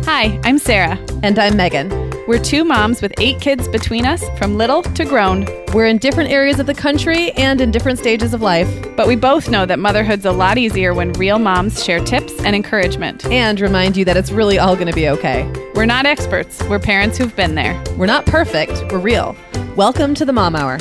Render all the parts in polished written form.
Hi, I'm Sarah. And I'm Megan. We're two moms with 8 kids between us, from little to grown. We're in different areas of the country and in different stages of life. But we both know that motherhood's a lot easier when real moms share tips and encouragement. And remind you that it's really all going to be okay. We're not experts. We're parents who've been there. We're not perfect. We're real. Welcome to the Mom Hour.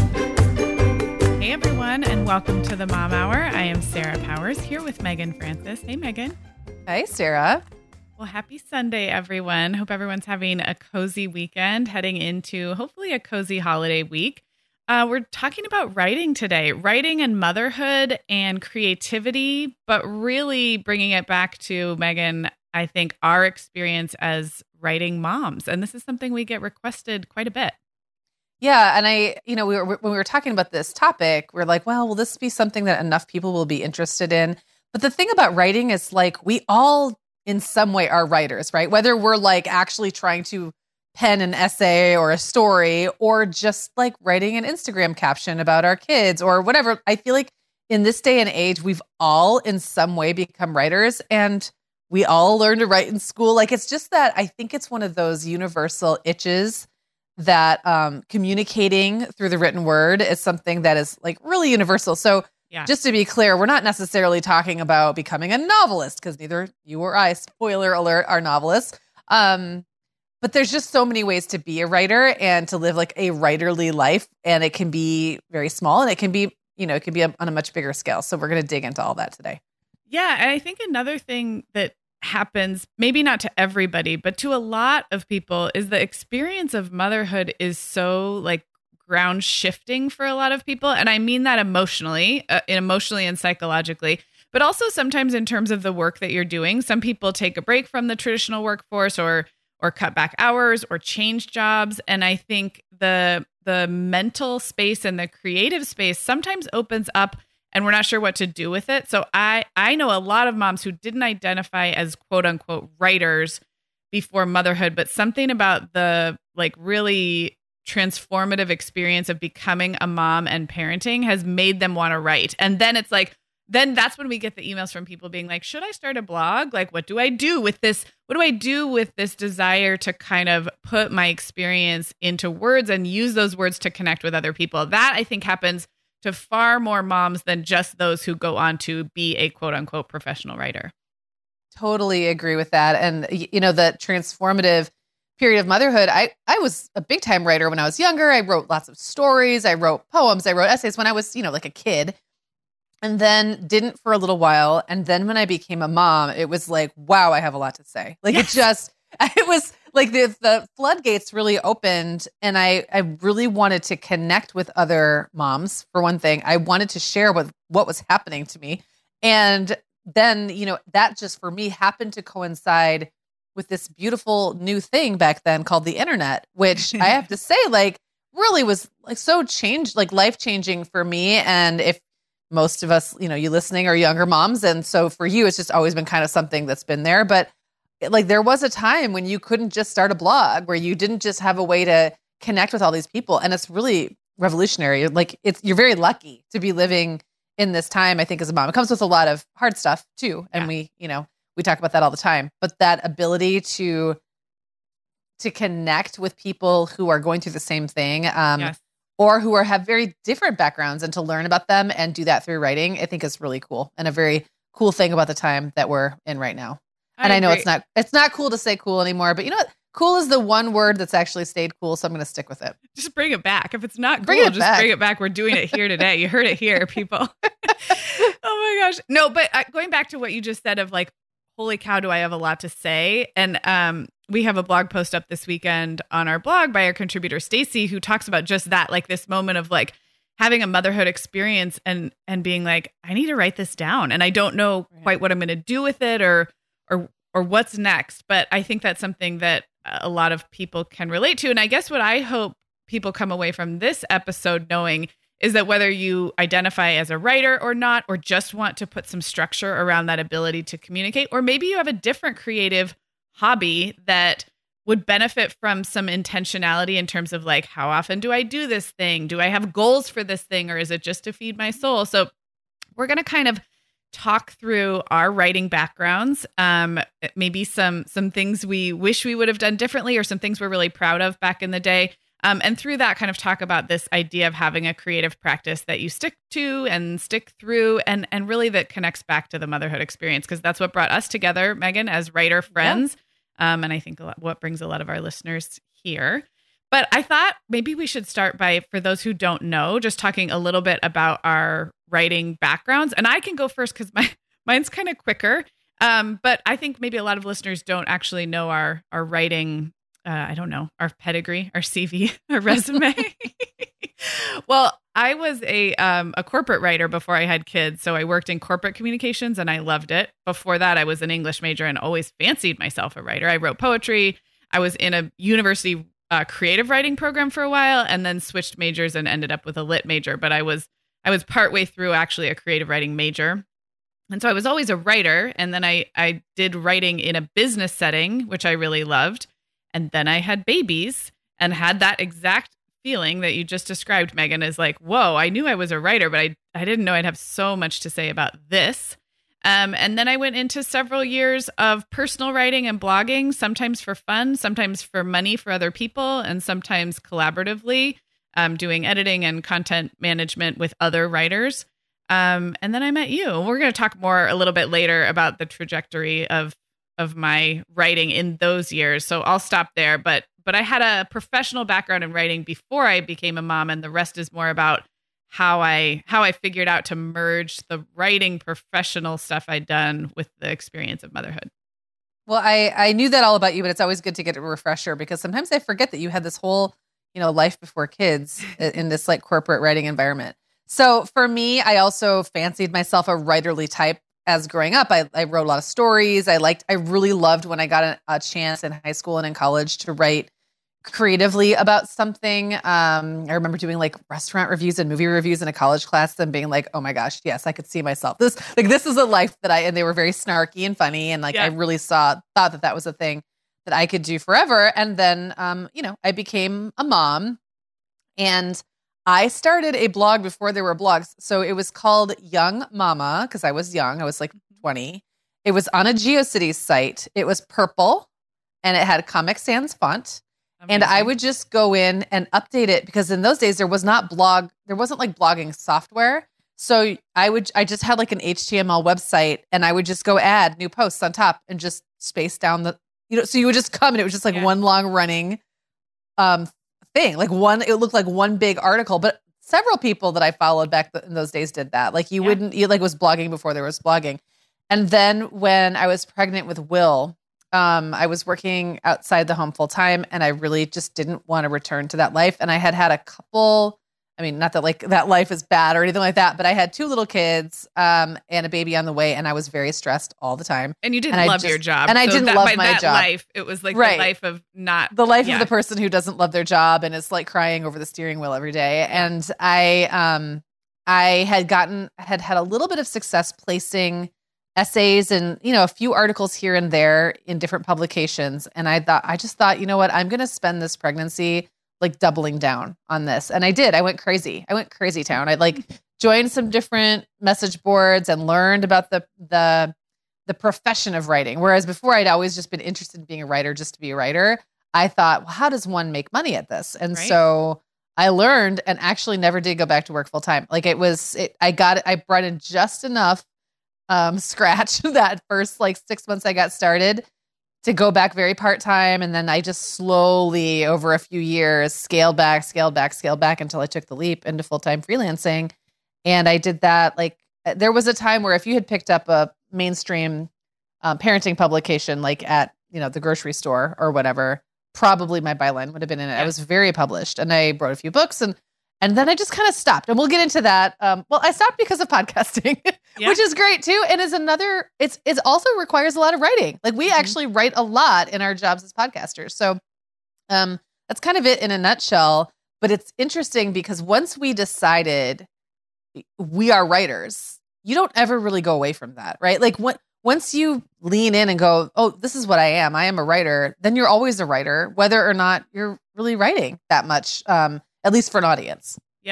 Hey everyone, and welcome to the Mom Hour. I am Sarah Powers here with Megan Francis. Hey Megan. Hey Sarah. Well, happy Sunday, everyone. Hope everyone's having a cozy weekend, heading into hopefully a cozy holiday week. We're talking about writing today, writing and motherhood and creativity, but really bringing it back to, Megan, I think our experience as writing moms. And this is something we get requested quite a bit. Yeah. And when we were talking about this topic, we're like, well, will this be something that enough people will be interested in? But the thing about writing is like, we all in some way are writers, right? Whether we're like actually trying to pen an essay or a story, or just like writing an Instagram caption about our kids or whatever. I feel like in this day and age, we've all in some way become writers, and we all learn to write in school. Like, it's just that I think it's one of those universal itches that communicating through the written word is something that is like really universal. So just to be clear, we're not necessarily talking about becoming a novelist, because neither you or I, spoiler alert, are novelists. But there's just so many ways to be a writer and to live like a writerly life. And it can be very small, and it can be, on a much bigger scale. So we're going to dig into all that today. Yeah. And I think another thing that happens, maybe not to everybody, but to a lot of people, is the experience of motherhood is so like ground shifting for a lot of people. And I mean that emotionally and psychologically, but also sometimes in terms of the work that you're doing. Some people take a break from the traditional workforce or cut back hours or change jobs. And I think the mental space and the creative space sometimes opens up, and we're not sure what to do with it. So I know a lot of moms who didn't identify as quote unquote writers before motherhood, but something about the like really transformative experience of becoming a mom and parenting has made them want to write. And then it's like, then that's when we get the emails from people being like, should I start a blog? Like, what do I do with this? What do I do with this desire to kind of put my experience into words and use those words to connect with other people? That I think happens to far more moms than just those who go on to be a quote unquote professional writer. Totally agree with that. And, the transformative period of motherhood, I was a big time writer when I was younger. I wrote lots of stories. I wrote poems. I wrote essays when I was, like a kid, and then didn't for a little while. And then when I became a mom, it was like, wow, I have a lot to say. Like it was like the floodgates really opened, and I really wanted to connect with other moms. For one thing, I wanted to share what was happening to me. And then, that just for me happened to coincide with this beautiful new thing back then called the internet, which I have to say, like, really was like so changed, like life changing for me. And if most of us, you listening are younger moms. And so for you, it's just always been kind of something that's been there. But like, there was a time when you couldn't just start a blog, where you didn't just have a way to connect with all these people. And it's really revolutionary. Like, you're very lucky to be living in this time, I think, as a mom. It comes with a lot of hard stuff too. And we talk about that all the time, but that ability to connect with people who are going through the same thing, or who have very different backgrounds, and to learn about them and do that through writing, I think is really cool, and a very cool thing about the time that we're in right now. And I know it's not cool to say cool anymore, but you know what? Cool is the one word that's actually stayed cool, so I'm going to stick with it. Just bring it back. If it's not cool, bring it back. We're doing it here today. You heard it here, people. Oh my gosh. No, but going back to what you just said of like, holy cow, do I have a lot to say? And we have a blog post up this weekend on our blog by our contributor, Stacy, who talks about just that, like this moment of like having a motherhood experience and being like, I need to write this down. And I don't know quite what I'm going to do with it or what's next. But I think that's something that a lot of people can relate to. And I guess what I hope people come away from this episode knowing is that whether you identify as a writer or not, or just want to put some structure around that ability to communicate, or maybe you have a different creative hobby that would benefit from some intentionality in terms of like, how often do I do this thing? Do I have goals for this thing, or is it just to feed my soul? So we're going to kind of talk through our writing backgrounds, maybe some things we wish we would have done differently or some things we're really proud of back in the day. And through that, kind of talk about this idea of having a creative practice that you stick to and stick through and really that connects back to the motherhood experience, because that's what brought us together, Megan, as writer friends. Yeah. And I think what brings a lot of our listeners here. But I thought maybe we should start by, for those who don't know, just talking a little bit about our writing backgrounds. And I can go first because mine's kind of quicker. But I think maybe a lot of listeners don't actually know our writing, I don't know, our pedigree, our CV, our resume. Well, I was a corporate writer before I had kids. So I worked in corporate communications and I loved it. Before that, I was an English major and always fancied myself a writer. I wrote poetry. I was in a university creative writing program for a while and then switched majors and ended up with a lit major. But I was partway through actually a creative writing major. And so I was always a writer. And then I did writing in a business setting, which I really loved. And then I had babies and had that exact feeling that you just described, Megan, is like, whoa, I knew I was a writer, but I didn't know I'd have so much to say about this. And then I went into several years of personal writing and blogging, sometimes for fun, sometimes for money for other people, and sometimes collaboratively, doing editing and content management with other writers. And then I met you. We're going to talk more a little bit later about the trajectory of my writing in those years. So I'll stop there. But I had a professional background in writing before I became a mom, and the rest is more about how I figured out to merge the writing professional stuff I'd done with the experience of motherhood. Well, I knew that all about you, but it's always good to get a refresher because sometimes I forget that you had this whole, life before kids in this like corporate writing environment. So for me, I also fancied myself a writerly type as growing up. I wrote a lot of stories. I really loved when I got a chance in high school and in college to write creatively about something. I remember doing like restaurant reviews and movie reviews in a college class and being like, oh my gosh, yes, I could see myself. This is a life that and they were very snarky and funny. And I really thought that was a thing that I could do forever. And then, I became a mom and I started a blog before there were blogs. So it was called Young Mama because I was young. I was like 20. It was on a GeoCities site. It was purple and it had Comic Sans font. Amazing. And I would just go in and update it because in those days there wasn't like blogging software. So I just had like an HTML website and I would just go add new posts on top and just space down so you would just come and it was just like one long running thing. It looked like one big article, but several people that I followed back in those days did that. Like you was blogging before there was blogging. And then when I was pregnant with Will, I was working outside the home full time and I really just didn't want to return to that life. And I had a couple, not that like that life is bad or anything like that, but I had 2 little kids, and a baby on the way and I was very stressed all the time. And you didn't love your job. And I didn't love my job. Life, it was like the life of not. The life of the person who doesn't love their job and is like crying over the steering wheel every day. And I had a little bit of success placing essays and, a few articles here and there in different publications. And I just thought, you know what, I'm going to spend this pregnancy like doubling down on this. And I did. I went crazy town. I joined some different message boards and learned about the profession of writing. Whereas before I'd always just been interested in being a writer just to be a writer. I thought, well, how does one make money at this? And so I learned and actually never did go back to work full time. Like I brought in just enough scratch that first 6 months I got started to go back very part-time. And then I just slowly over a few years scaled back until I took the leap into full-time freelancing. And I did that. There was a time where if you had picked up a mainstream parenting publication, at, the grocery store or whatever, probably my byline would have been in it. Yeah. I was very published and I wrote a few books and then I just kind of stopped, and we'll get into that. I stopped because of podcasting, which is great too. And it also requires a lot of writing. We actually write a lot in our jobs as podcasters. So that's kind of it in a nutshell. But it's interesting because once we decided we are writers, you don't ever really go away from that, right? Once you lean in and go, oh, this is what I am a writer, then you're always a writer, whether or not you're really writing that much. At least for an audience. Yep.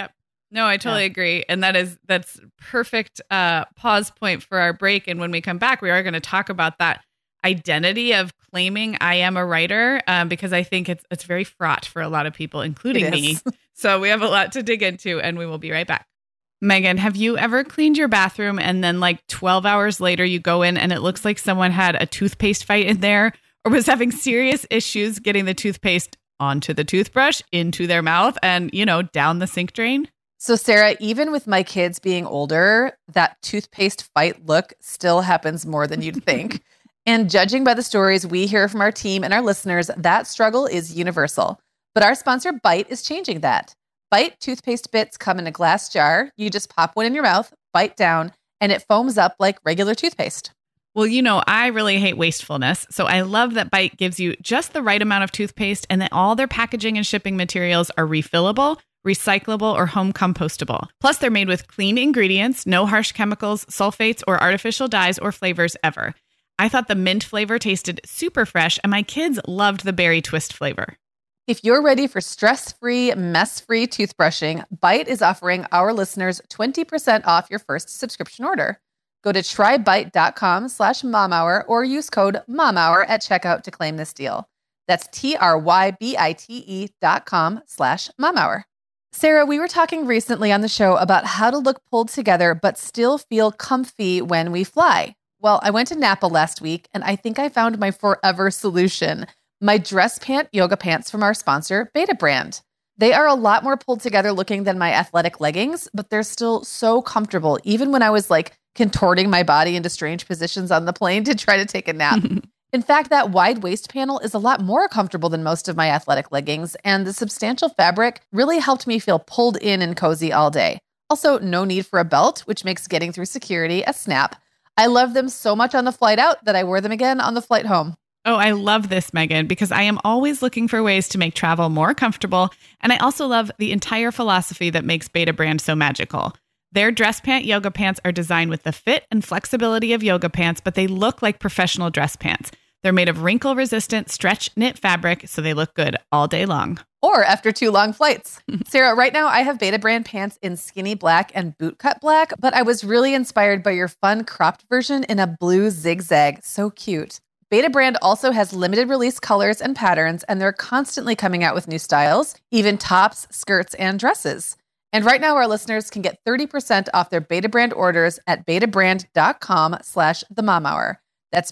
No, I totally agree. And that's perfect pause point for our break. And when we come back, we are going to talk about that identity of claiming I am a writer, because I think it's very fraught for a lot of people, including me. So we have a lot to dig into, and we will be right back. Megan, have you ever cleaned your bathroom and then like 12 hours later you go in and it looks like someone had a toothpaste fight in there or was having serious issues getting the toothpaste onto the toothbrush, into their mouth, and, down the sink drain? So, Sarah, even with my kids being older, that toothpaste fight look still happens more than you'd think. And judging by the stories we hear from our team and our listeners, that struggle is universal. But our sponsor, Bite, is changing that. Bite toothpaste bits come in a glass jar. You just pop one in your mouth, bite down, and it foams up like regular toothpaste. Well, I really hate wastefulness. So I love that Bite gives you just the right amount of toothpaste and that all their packaging and shipping materials are refillable, recyclable, or home compostable. Plus, they're made with clean ingredients, no harsh chemicals, sulfates, or artificial dyes or flavors ever. I thought the mint flavor tasted super fresh, and my kids loved the berry twist flavor. If you're ready for stress-free, mess-free toothbrushing, Bite is offering our listeners 20% off your first subscription order. Go to trybite.com/momhour or use code momhour at checkout to claim this deal. That's TRYBITE.com/momhour. Sarah, we were talking recently on the show about how to look pulled together but still feel comfy when we fly. Well, I went to Napa last week and I think I found my forever solution. My dress pant yoga pants from our sponsor, Betabrand. They are a lot more pulled together looking than my athletic leggings, but they're still so comfortable, even when I was like contorting my body into strange positions on the plane to try to take a nap. In fact, that wide waist panel is a lot more comfortable than most of my athletic leggings, and the substantial fabric really helped me feel pulled in and cozy all day. Also, no need for a belt, which makes getting through security a snap. I love them so much on the flight out that I wore them again on the flight home. Oh, I love this, Megan, because I am always looking for ways to make travel more comfortable. And I also love the entire philosophy that makes Betabrand so magical. Their dress pant yoga pants are designed with the fit and flexibility of yoga pants, but they look like professional dress pants. They're made of wrinkle-resistant stretch knit fabric, so they look good all day long. Or after 2 long flights. Sarah, right now I have Betabrand pants in skinny black and bootcut black, but I was really inspired by your fun cropped version in a blue zigzag. So cute. Betabrand also has limited release colors and patterns, and they're constantly coming out with new styles, even tops, skirts, and dresses. And right now our listeners can get 30% off their Betabrand orders at betabrand.com/themomhour. That's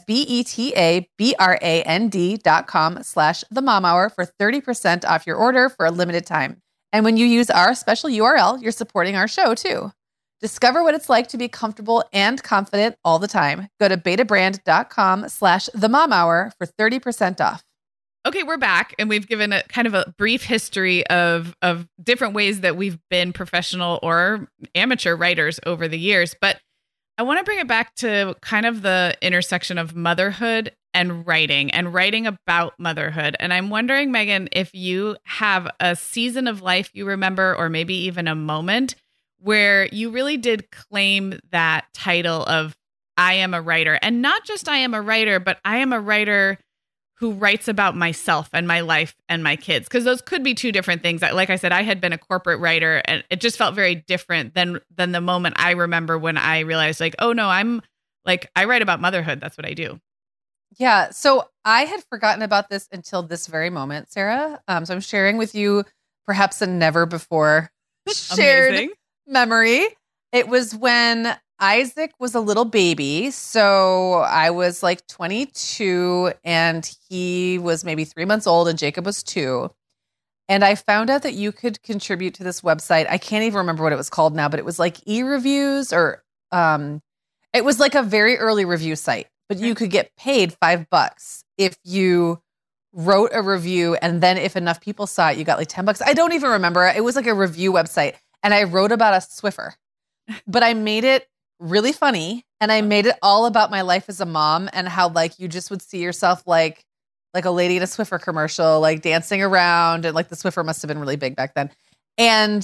BETABRAND.com/themomhour for 30% off your order for a limited time. And when you use our special URL, you're supporting our show too. Discover what it's like to be comfortable and confident all the time. Go to betabrand.com/themomhour for 30% off. Okay, we're back, and we've given a kind of a brief history of different ways that we've been professional or amateur writers over the years. But I want to bring it back to kind of the intersection of motherhood and writing about motherhood. And I'm wondering, Megan, if you have a season of life you remember, or maybe even a moment where you really did claim that title of I am a writer. And not just I am a writer, but I am a writer who writes about myself and my life and my kids. Because those could be two different things. Like I said, I had been a corporate writer, and it just felt very different than the moment I remember when I realized, like, oh no, I write about motherhood. That's what I do. Yeah. So I had forgotten about this until this very moment, Sarah. So I'm sharing with you perhaps a never before shared Amazing memory. It was when Isaac was a little baby. So I was like 22 and he was maybe 3 months old and Jacob was 2. And I found out that you could contribute to this website. I can't even remember what it was called now, but it was like e-reviews or it was like a very early review site, but you could get paid $5 if you wrote a review. And then if enough people saw it, you got like $10. I don't even remember. It was like a review website. And I wrote about a Swiffer, but I made it really funny. And I made it all about my life as a mom and how like you just would see yourself like a lady in a Swiffer commercial, like dancing around. And like the Swiffer must have been really big back then. And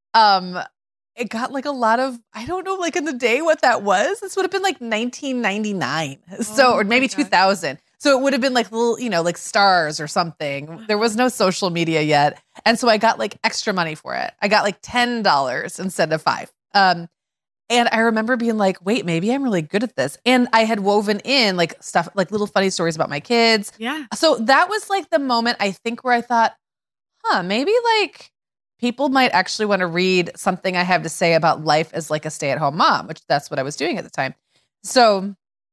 it got like a lot of, I don't know, like in the day what that was. This would have been like 1999. Or maybe 2000. So it would have been like little, like stars or something. There was no social media yet. And so I got like extra money for it. I got like $10 instead of $5. And I remember being like, wait, maybe I'm really good at this. And I had woven in like stuff, like little funny stories about my kids. Yeah. So that was like the moment I think where I thought, maybe like people might actually want to read something I have to say about life as like a stay-at-home mom, which that's what I was doing at the time. So,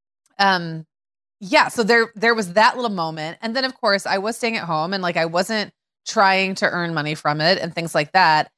so there was that little moment. And then of course I was staying at home and like I wasn't trying to earn money from it and things like that.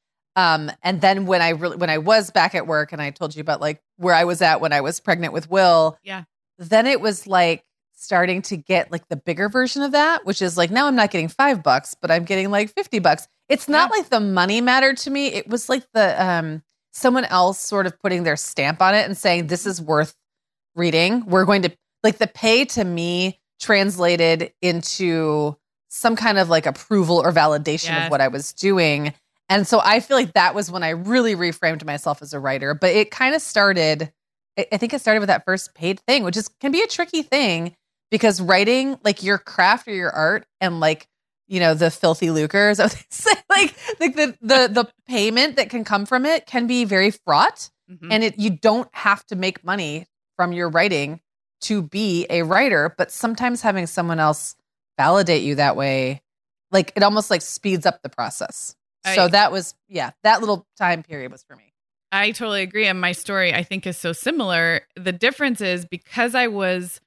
And then when I was back at work and I told you about like where I was at when I was pregnant with Will, then it was like starting to get like the bigger version of that, which is like, now I'm not getting $5, but I'm getting like $50. It's not like the money mattered to me. It was like the, someone else sort of putting their stamp on it and saying, this is worth reading. We're going to like the pay to me translated into some kind of like approval or validation of what I was doing. And so I feel like that was when I really reframed myself as a writer. But it kind of started, I think it started with that first paid thing, which can be a tricky thing because writing like your craft or your art and like, the filthy lucre, so like the payment that can come from it can be very fraught. Mm-hmm. And you don't have to make money from your writing to be a writer, but sometimes having someone else validate you that way, like it almost like speeds up the process. So that was, that little time period was for me. I totally agree. And my story, I think, is so similar. The difference is because I was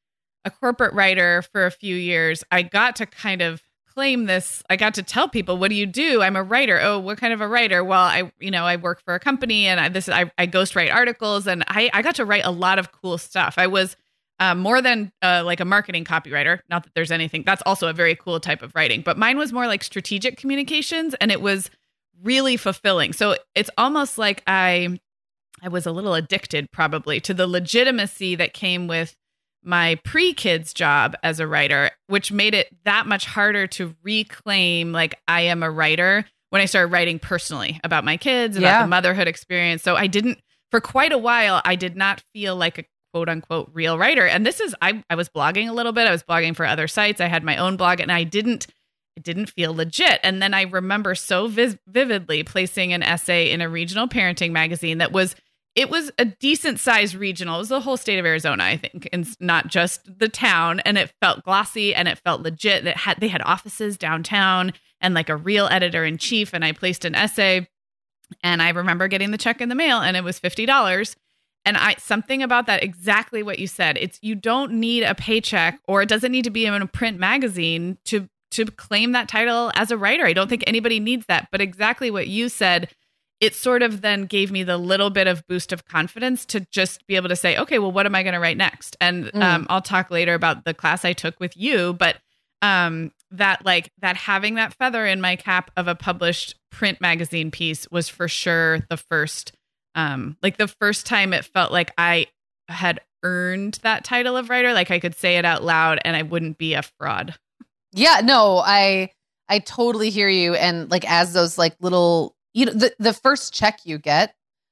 a corporate writer for a few years, I got to kind of claim this. I got to tell people, what do you do? I'm a writer. Oh, what kind of a writer? Well, I work for a company and I ghostwrite articles and I got to write a lot of cool stuff. I was more than like a marketing copywriter. Not that there's anything, that's also a very cool type of writing, but mine was more like strategic communications and it was really fulfilling. So it's almost like I was a little addicted probably to the legitimacy that came with my pre-kids job as a writer, which made it that much harder to reclaim like I am a writer when I started writing personally about my kids, about the motherhood experience. So for quite a while, I did not feel like a quote unquote real writer. And this is, I was blogging a little bit. I was blogging for other sites. I had my own blog and it didn't feel legit. And then I remember so vividly placing an essay in a regional parenting magazine it was a decent sized regional. It was the whole state of Arizona, I think, and not just the town. And it felt glossy and it felt legit. They had offices downtown and like a real editor in chief. And I placed an essay and I remember getting the check in the mail and it was $50. And something about that, exactly what you said. You don't need a paycheck or it doesn't need to be in a print magazine to claim that title as a writer. I don't think anybody needs that. But exactly what you said, it sort of then gave me the little bit of boost of confidence to just be able to say, okay, well, what am I going to write next? And I'll talk later about the class I took with you, but that having that feather in my cap of a published print magazine piece was for sure the first time it felt like I had earned that title of writer, like I could say it out loud and I wouldn't be a fraud. Yeah, no, I totally hear you. And like, as those like little, the first check you get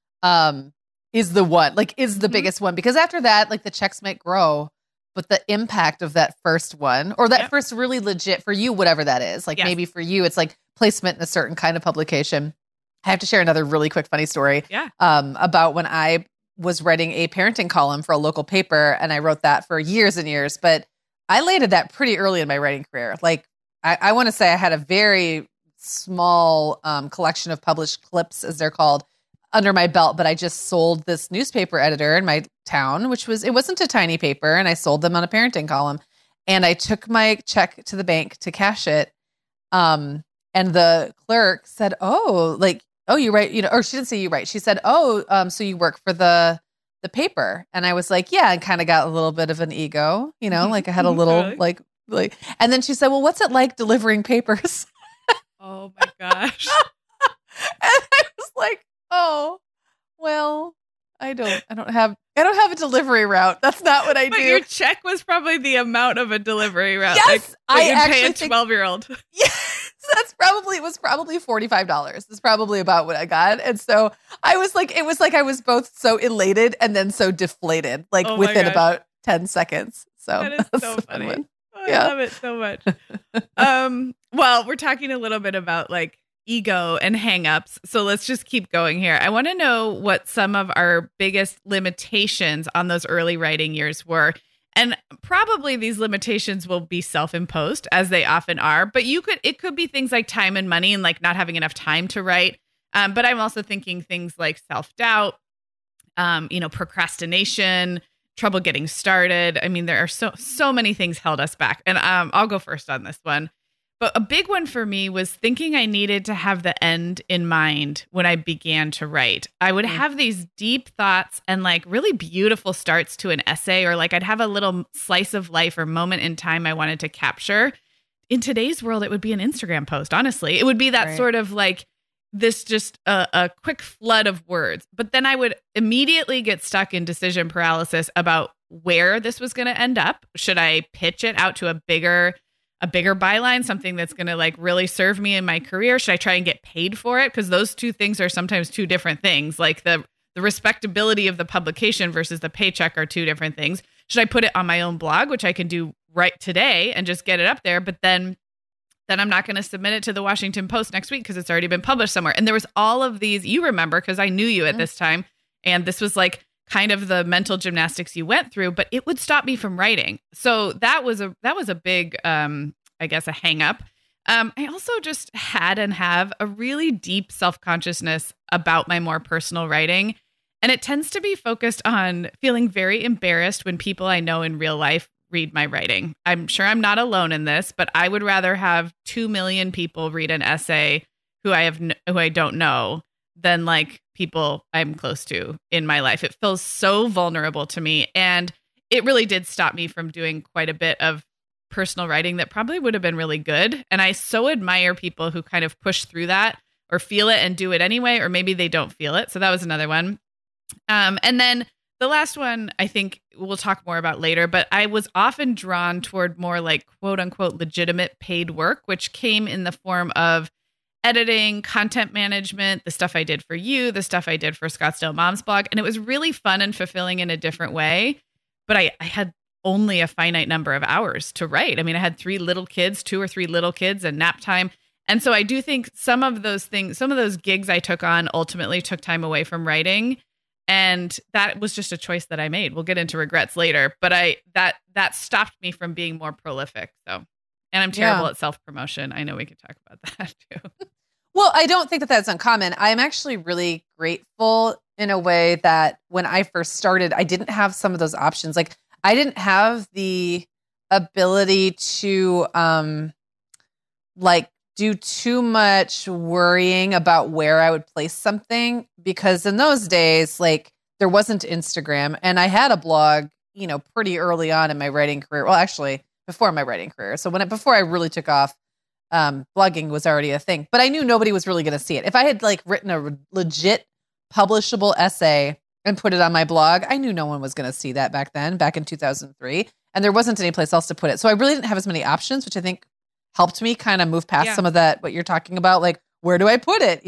is the biggest one, because after that, like the checks might grow, but the impact of that first one or that first really legit for you, whatever that is, like maybe for you, it's like placement in a certain kind of publication. I have to share another really quick funny story about when I was writing a parenting column for a local paper, and I wrote that for years and years, but I landed that pretty early in my writing career. Like I want to say I had a very small collection of published clips, as they're called, under my belt, but I just sold this newspaper editor in my town, it wasn't a tiny paper, and I sold them on a parenting column. And I took my check to the bank to cash it. And the clerk said, oh, you write, or she didn't say you write. She said, oh, so you work for the paper. And I was like, yeah, and kind of got a little bit of an ego, like I had a little like, and then she said, well, what's it like delivering papers? Oh my gosh. And I was like, oh, well, I don't have a delivery route. That's not what I do. But your check was probably the amount of a delivery route. Yes, I actually pay a 12-year-old. Yes, it was probably $45. That's probably about what I got. And so I was like, it was like I was both so elated and then so deflated, like within about 10 seconds. So that is that's so a fun funny. one. Oh, Yeah. I love it so much. Well, we're talking a little bit about like ego and hangups. So let's just keep going here. I want to know what some of our biggest limitations on those early writing years were. And probably these limitations will be self-imposed, as they often are, but it could be things like time and money and like not having enough time to write. But I'm also thinking things like self-doubt, procrastination, trouble getting started. I mean, there are so many things held us back. And I'll go first on this one. But a big one for me was thinking I needed to have the end in mind when I began to write. I would have these deep thoughts and like really beautiful starts to an essay, or like I'd have a little slice of life or moment in time I wanted to capture. In today's world, it would be an Instagram post. Honestly, it would be that sort of like this just a quick flood of words. But then I would immediately get stuck in decision paralysis about where this was going to end up. Should I pitch it out to a bigger byline, something that's going to like really serve me in my career? Should I try and get paid for it? Because those two things are sometimes two different things. Like the respectability of the publication versus the paycheck are two different things. Should I put it on my own blog, which I can do right today and just get it up there? But then I'm not going to submit it to the Washington Post next week because it's already been published somewhere. And there was all of these, you remember, because I knew you at this time. And this was like kind of the mental gymnastics you went through, but it would stop me from writing. So that was a big, I guess, a hang up. I also just had and have a really deep self-consciousness about my more personal writing. And it tends to be focused on feeling very embarrassed when people I know in real life read my writing. I'm sure I'm not alone in this, but I would rather have 2 million people read an essay who I don't know than like people I'm close to in my life. It feels so vulnerable to me. And it really did stop me from doing quite a bit of personal writing that probably would have been really good. And I so admire people who kind of push through that or feel it and do it anyway, or maybe they don't feel it. So that was another one. And then the last one, I think we'll talk more about later, but I was often drawn toward more like quote unquote legitimate paid work, which came in the form of editing, content management, the stuff I did for you, the stuff I did for Scottsdale Moms Blog. And it was really fun and fulfilling in a different way. But I had only a finite number of hours to write. I mean, I had 2 or 3 little kids and nap time. And so I do think some of those gigs I took on ultimately took time away from writing. And that was just a choice that I made. We'll get into regrets later, but that stopped me from being more prolific. So, and I'm terrible at self-promotion. I know we could talk about that too. Well, I don't think that that's uncommon. I'm actually really grateful in a way that when I first started, I didn't have some of those options. Like I didn't have the ability to do too much worrying about where I would place something, because in those days, like there wasn't Instagram, and I had a blog, pretty early on in my writing career. Well, actually before my writing career. So before I really took off, blogging was already a thing, but I knew nobody was really going to see it. If I had like written a legit publishable essay and put it on my blog, I knew no one was going to see that back in 2003, and there wasn't any place else to put it. So I really didn't have as many options, which I think helped me kind of move past some of that, what you're talking about, like, where do I put it?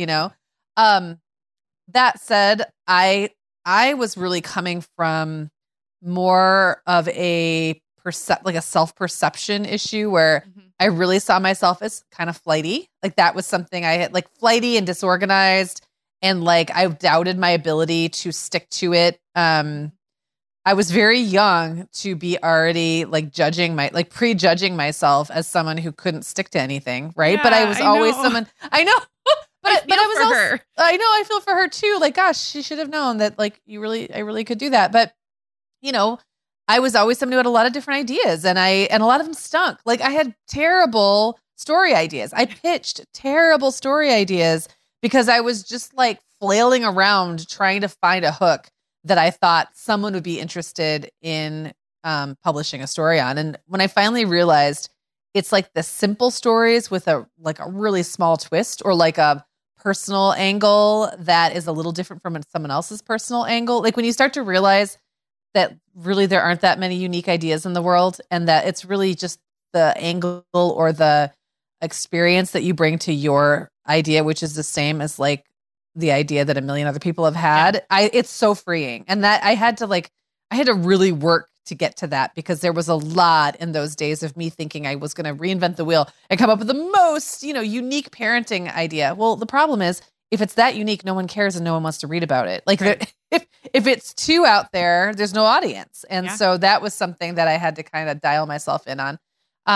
That said, I was really coming from more of a self-perception issue where I really saw myself as kind of flighty. Like that was something I had, like flighty and disorganized. And like, I doubted my ability to stick to it. I was very young to be already like prejudging myself as someone who couldn't stick to anything. Right. Yeah, but I was always someone I know, but I was also, her. I know I feel for her too. Like, gosh, she should have known that like I really could do that. But I was always someone who had a lot of different ideas, and a lot of them stunk. Like I had terrible story ideas. I pitched terrible story ideas because I was just like flailing around trying to find a hook that I thought someone would be interested in publishing a story on. And when I finally realized it's like the simple stories with a really small twist, or like a personal angle that is a little different from someone else's personal angle. Like when you start to realize that really there aren't that many unique ideas in the world, and that it's really just the angle or the experience that you bring to your idea, which is the same as like the idea that a million other people have had. It's so freeing. And that I had to really work to get to that because there was a lot in those days of me thinking I was going to reinvent the wheel and come up with the most, unique parenting idea. Well, the problem is if it's that unique, no one cares and no one wants to read about it. Like Right. if it's too out there, there's no audience. And so that was something that I had to kind of dial myself in on.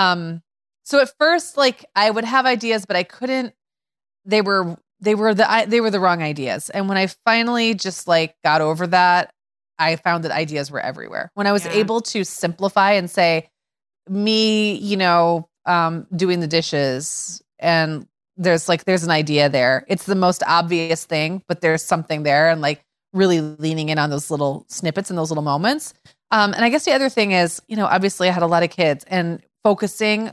So at first, like I would have ideas, but I couldn't, they were the wrong ideas. And when I finally just like got over that, I found that ideas were everywhere. When I was able to simplify and say me, doing the dishes and there's an idea there. It's the most obvious thing, but there's something there and like really leaning in on those little snippets and those little moments. And I guess the other thing is, obviously I had a lot of kids and focusing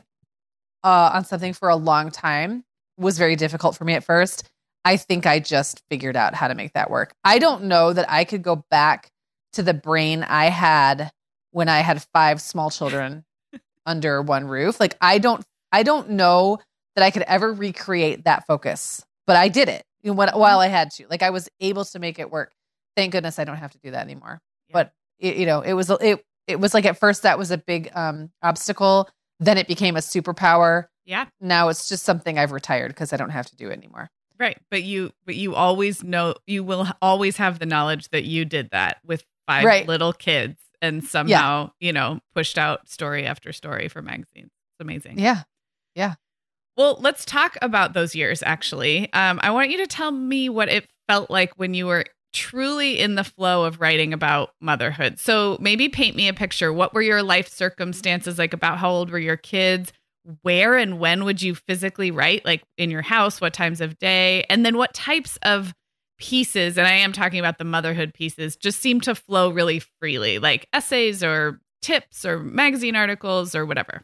on something for a long time was very difficult for me at first. I think I just figured out how to make that work. I don't know that I could go back to the brain I had when I had 5 small children under one roof. Like I don't know that I could ever recreate that focus, but I did it while I had to. Like I was able to make it work. Thank goodness I don't have to do that anymore. Yeah. But it was like at first that was a big obstacle. Then it became a superpower. Yeah. Now it's just something I've retired because I don't have to do it anymore. Right. But you always know, you will always have the knowledge that you did that with 5 little kids and somehow, pushed out story after story for magazines. It's amazing. Yeah. Yeah. Well, let's talk about those years, actually. I want you to tell me what it felt like when you were truly in the flow of writing about motherhood. So maybe paint me a picture. What were your life circumstances like? About how old were your kids? Where and when would you physically write? Like in your house, what times of day? And then what types of pieces, and I am talking about the motherhood pieces, just seem to flow really freely, like essays or tips or magazine articles or whatever?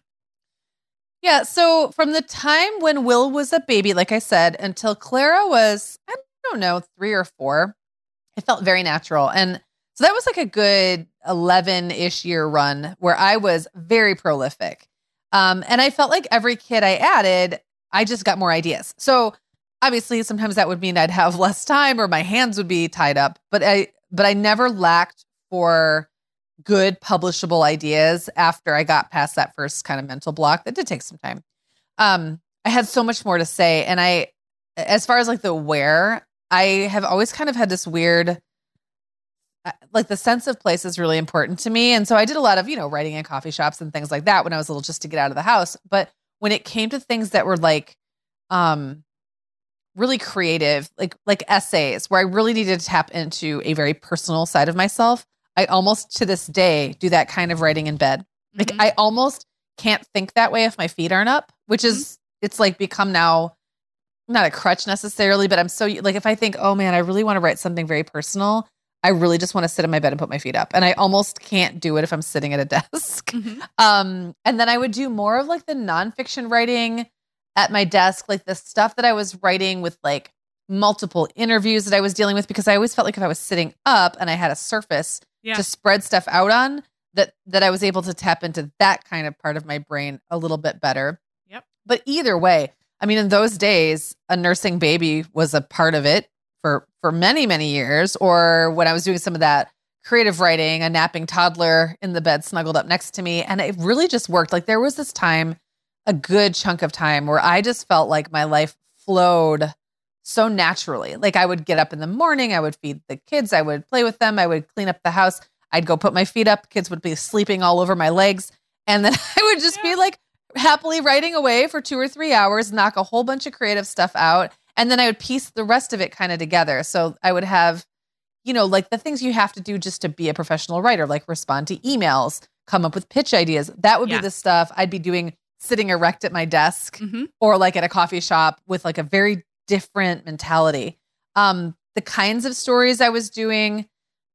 Yeah. So from the time when Will was a baby, like I said, until Clara was, I don't know, 3 or 4, it felt very natural. And so that was like a good 11-ish year run where I was very prolific. And I felt like every kid I added, I just got more ideas. So obviously sometimes that would mean I'd have less time or my hands would be tied up, but I never lacked for good publishable ideas after I got past that first kind of mental block. That did take some time. I had so much more to say. And as far as like the where, I have always kind of had this weird, like the sense of place is really important to me. And so I did a lot of, writing in coffee shops and things like that when I was little, just to get out of the house. But when it came to things that were like, really creative, like essays where I really needed to tap into a very personal side of myself, I almost to this day do that kind of writing in bed. Like Mm-hmm. I almost can't think that way if my feet aren't up, which is, it's like become now not a crutch necessarily, but I'm so like, if I think, oh man, I really want to write something very personal, I really just want to sit in my bed and put my feet up. And I almost can't do it if I'm sitting at a desk. Mm-hmm. And then I would do more of like the nonfiction writing at my desk, like the stuff that I was writing with like multiple interviews that I was dealing with, because I always felt like if I was sitting up and I had a surface to spread stuff out on, that I was able to tap into that kind of part of my brain a little bit better. Yep. But either way, I mean, in those days, a nursing baby was a part of it for many, many years. Or when I was doing some of that creative writing, a napping toddler in the bed snuggled up next to me. And it really just worked. Like there was this time, a good chunk of time where I just felt like my life flowed so naturally. Like I would get up in the morning, I would feed the kids, I would play with them, I would clean up the house, I'd go put my feet up, kids would be sleeping all over my legs. And then I would just be like happily writing away for 2 or 3 hours, knock a whole bunch of creative stuff out. And then I would piece the rest of it kind of together. So I would have, like the things you have to do just to be a professional writer, like respond to emails, come up with pitch ideas. That would be the stuff I'd be doing sitting erect at my desk or like at a coffee shop with like a very different mentality. The kinds of stories I was doing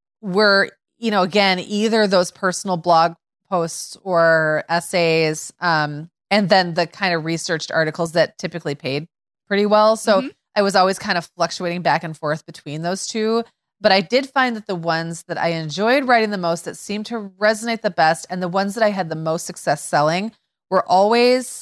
were, again, either those personal blog posts or essays, and then the kind of researched articles that typically paid pretty well. So I was always kind of fluctuating back and forth between those two. But I did find that the ones that I enjoyed writing the most, that seemed to resonate the best, and the ones that I had the most success selling were always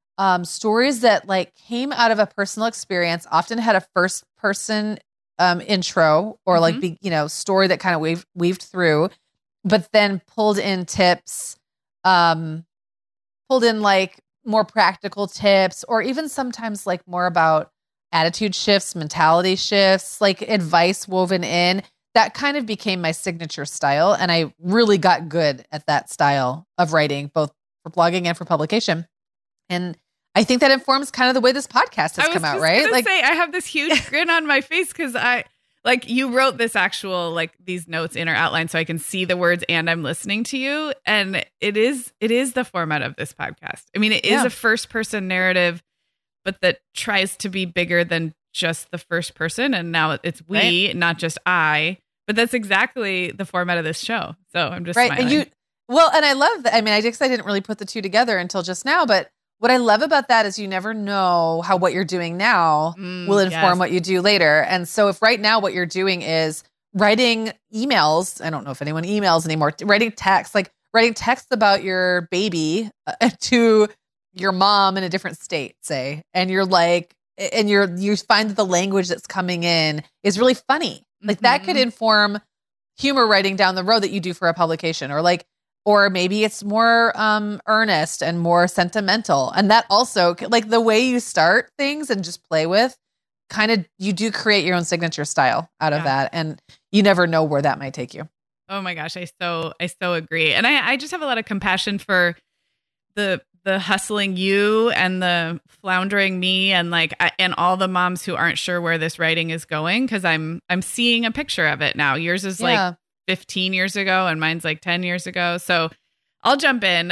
stories that like came out of a personal experience, often had a first person intro or like, story that kind of weaved through. but then pulled in tips, pulled in like more practical tips, or even sometimes like more about attitude shifts, mentality shifts, like advice woven in. That kind of became my signature style. And I really got good at that style of writing, both for blogging and for publication. And I think that informs kind of the way this podcast has come out, right? Like, say, I have this huge grin on my face because you wrote this actual, like these notes in our outline so I can see the words and I'm listening to you. And it is the format of this podcast. I mean, it is a first person narrative, but that tries to be bigger than just the first person. And now it's we, right? Not just I, but that's exactly the format of this show. So I'm just smiling. And I love that. I mean, I didn't really put the two together until just now, but what I love about that is you never know how what you're doing now will inform what you do later. And so if right now what you're doing is writing emails, I don't know if anyone emails anymore, writing texts about your baby to your mom in a different state, say, and you're like, and you find that the language that's coming in is really funny. Like that could inform humor writing down the road that you do for a publication, or maybe it's more earnest and more sentimental. And that also, like the way you start things and just play with, kind of, you do create your own signature style out of that. And you never know where that might take you. Oh my gosh, I so agree. And I just have a lot of compassion for the hustling you and the floundering me and and all the moms who aren't sure where this writing is going, because I'm seeing a picture of it now. Yours is like 15 years ago and mine's like 10 years ago. So I'll jump in.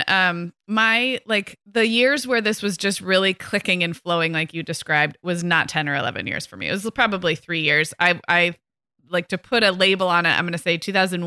The years where this was just really clicking and flowing like you described was not 10 or 11 years for me. It was probably 3 years. I like to put a label on it. I'm going to say